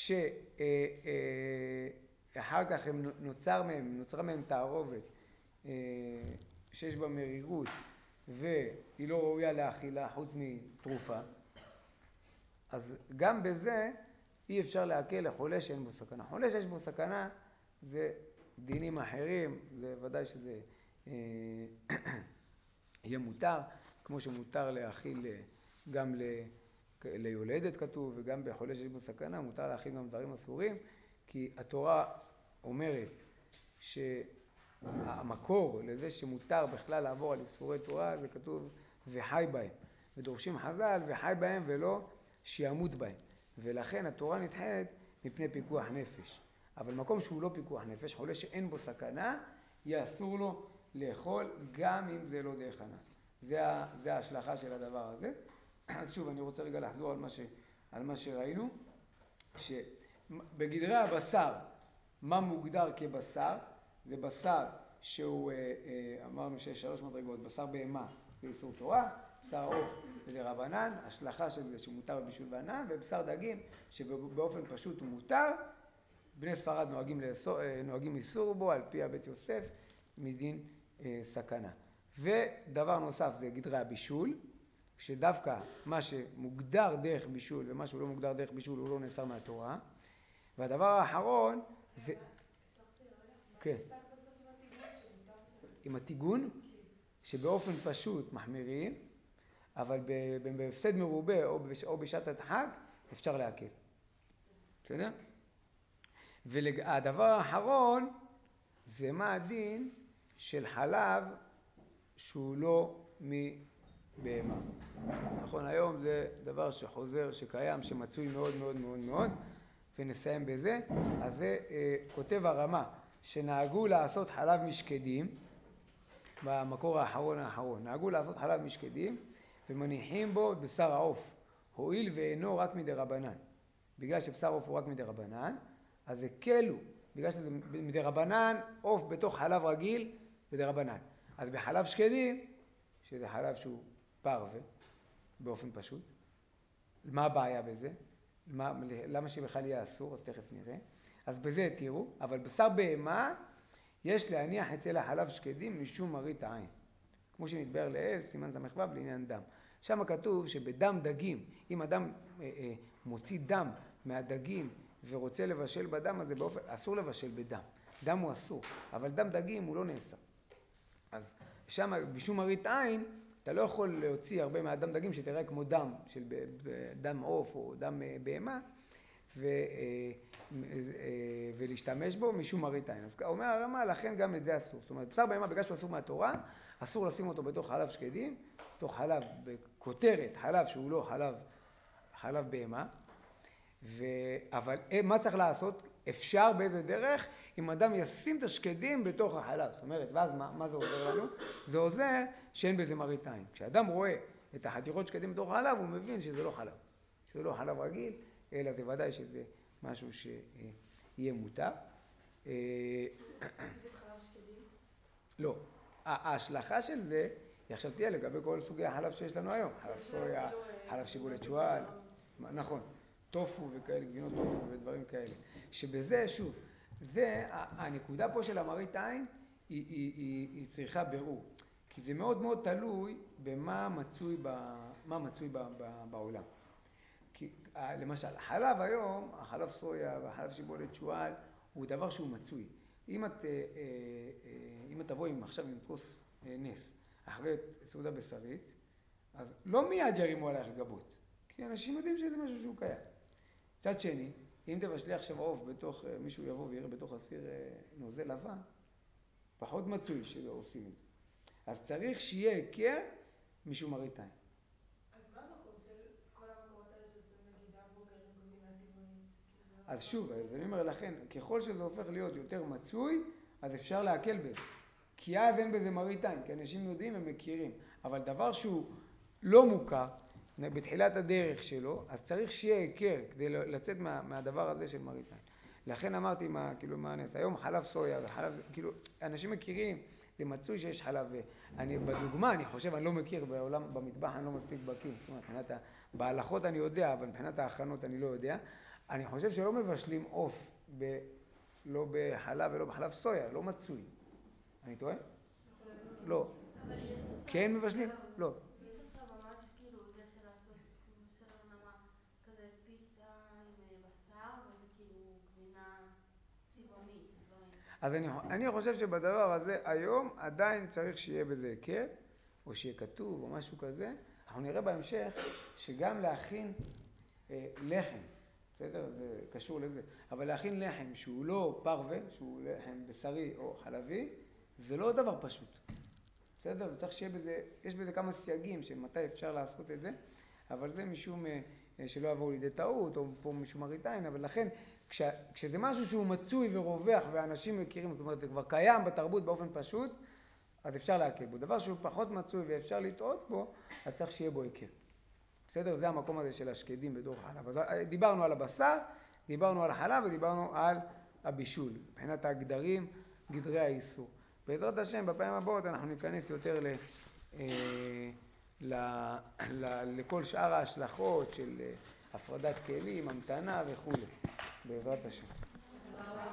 שאחר כך הם נוצר מהם, נוצרה מהם תערובת שיש בה מרירות והיא לא ראויה לאכילה חוץ מתרופה, אז גם בזה אי אפשר להקל לחולה שאין בו סכנה. חולה שיש בו סכנה זה דינים אחרים, זה ודאי שזה יהיה מותר, כמו שמותר להאכיל גם ל... ליולדת כתוב, וגם בחולה שיש בו סכנה מותר להכין גם דברים אסורים, כי התורה אומרת שהמקור לזה שמותר בכלל לעבור על איסורי תורה זה כתוב וחי בהם, ודורשים חז"ל וחי בהם ולא שימות בהם, ולכן התורה נדחית מפני פיקוח נפש. אבל מקום שהוא לא פיקוח נפש, חולה שאין בו סכנה, יהיה אסור לו לאכול גם אם זה לא דרך הנאה. זה, זה ההשלכה של הדבר הזה. אז שוב, אני רוצה רגע לחזור על מה, ש, על מה שראינו, שבגדרי הבשר, מה מוגדר כבשר? זה בשר שהוא, אמרנו שיש שלוש מדרגות, בשר בהמה זה איסור תורה, בשר עוף זה רבנן, השלכה של זה שמותר בבישול והנאה, ובשר דגים שבאופן פשוט הוא מותר, בני ספרד נוהגים, לאסור, נוהגים איסור בו על פי הבית יוסף מדין אה, סכנה. ודבר נוסף זה גדרי הבישול, שדווקא מה שמוגדר דרך בישול ומה שהוא לא מוגדר דרך בישול הוא לא נאסר מהתורה. והדבר האחרון זה... כן. עם התיגון, שבאופן פשוט מחמירים, אבל בהפסד מרובה או בשעת הדחק אפשר להקל. בסדר? והדבר האחרון זה מה הדין של חלב שהוא לא מבהמה. נכון, היום זה דבר שחוזר, שקיים, שמצוי מאוד מאוד מאוד מאוד, ונסיים בזה. אז זה אה, כותב הרמה, שנהגו לעשות חלב משקדים, במקור האחרון האחרון, נהגו לעשות חלב משקדים, ומניחים בו בשר העוף, הועיל ואינו רק מדי רבנן. בגלל שבשר עוף הוא רק מדי רבנן, אז זה קלו, בגלל שזה מדי רבנן, עוף בתוך חלב רגיל, מדי רבנן. אז בחלב שקדים, שזה חלב שהוא פרווה, באופן פשוט, מה הבעיה בזה? מה, למה שבכלל יהיה אסור? אז תכף נראה. אז בזה תראו, אבל בשר בהמה, יש להניח אצל החלב שקדים משום מראית העין. כמו שנתבהר לעיל, סימן סמ"ו לעניין דם. שם כתוב שבדם דגים, אם אדם אה, אה, מוציא דם מהדגים ורוצה לבשל בדם, אז זה באופן, אסור לבשל בדם. דם הוא אסור, אבל דם דגים הוא לא נאסר. אז שם בשום מראית עין, אתה לא יכול להוציא הרבה מהדם דגים שתראה כמו דם של דם עוף או דם בהמה, ו, ולהשתמש בו משום מראית עין. אז אומר הרמה, לכן גם את זה אסור. זאת אומרת, בשר בהמה בגלל שהוא אסור מהתורה, אסור לשים אותו בתוך חלב שקדים, בתוך חלב, בכותרת, חלב שהוא לא חלב, חלב בהמה. ו... אבל מה צריך לעשות? אפשר באיזה דרך, אם אדם ישים את השקדים בתוך החלב. זאת אומרת, ואז מה, מה זה עוזר לנו? זה עוזר שאין בזה מראית עין. כשאדם רואה את החתיכות שקדים בתוך החלב, הוא מבין שזה לא חלב. שזה לא חלב רגיל, אלא זה ודאי שזה משהו שיהיה מותר. לא. ההשלכה של זה, היא עכשיו תהיה לגבי כל סוגי החלב שיש לנו היום. חלב סויה, חלב שיבולת שועל, נכון. טופו וכאלה, גבינות טופו ודברים כאלה. שבזה, שוב, זה, הנקודה פה של המראית עין, היא, היא, היא, היא צריכה בירור. כי זה מאוד מאוד תלוי במה מצוי, ב, מה מצוי ב, ב, בעולם. כי, למשל, החלב היום, החלב סויה והחלב שיבולת שועל, הוא דבר שהוא מצוי. אם את, אם את תבוא עם, עכשיו עם כוס נס, אחרי סעודה בשרית, אז לא מיד ירימו עלייך גבות. כי אנשים יודעים שזה משהו שהוא קיים. מצד שני, אם תבשלי עכשיו עוף בתוך, מישהו יבוא ויראה בתוך הסיר נוזל לבן, פחות מצוי שעושים את זה. אז צריך שיהיה היכר משום מראית עין. אז מה המקום של כל המקומות האלה שזה נגיד הבוקר עם גבינה טבעונית? אז שוב, אז אני אומר לכן, ככל שזה הופך להיות יותר מצוי, אז אפשר להקל בזה. כי אז אין בזה מראית עין, כי אנשים יודעים ומכירים. אבל דבר שהוא לא מוכר, בתחילת הדרך שלו, אז צריך שיהיה היכר כדי לצאת מה, מהדבר הזה של מראית עין. לכן אמרתי מה, כאילו, מה נעשה. היום חלב סויה וחלב, כאילו, אנשים מכירים, זה מצוי שיש חלב. אני, בדוגמה, אני חושב, אני לא מכיר, בעולם, במטבח אני לא מספיק בקיא. זאת אומרת, מבחינת, בהלכות אני יודע, אבל מבחינת ההכנות אני לא יודע. אני חושב שלא מבשלים עוף, ב, לא בחלב ולא בחלב סויה, לא מצוי. אני טועה? לא. כן מבשלים? לא. יש עכשיו ממש כאילו זה של לעשות, כמו שרון אמר, כזה פיצה עם בשר וזה כאילו גבינה צבעונית. אז אני, אני חושב שבדבר הזה היום עדיין צריך שיהיה בזה היכר, או שיהיה כתוב או משהו כזה. אנחנו נראה בהמשך שגם להכין אה, לחם, בסדר? זה קשור לזה. אבל להכין לחם שהוא לא פרווה, שהוא לחם בשרי או חלבי, זה לא דבר פשוט. בסדר? צריך שיהיה בזה, יש בזה כמה סייגים של מתי אפשר לעשות את זה, אבל זה משום שלא יבואו לידי טעות, או פה משום מראית עין, אבל לכן, כש, כשזה משהו שהוא מצוי ורווח ואנשים מכירים, זאת אומרת, זה כבר קיים בתרבות באופן פשוט, אז אפשר להקל בו. דבר שהוא פחות מצוי ואפשר לטעות בו, אז צריך שיהיה בו היכר. בסדר? זה המקום הזה של השקדים בתוך חלב. אז דיברנו על הבשר, דיברנו על החלב ודיברנו על הבישול, מבחינת הגדרים, גדרי האיסור. בעזרת השם, בפעמים הבאות אנחנו ניכנס יותר ל, אה, ל, ל, לכל שאר ההשלכות של הפרדת כלים, המתנה וכו'. בעזרת השם. ביי.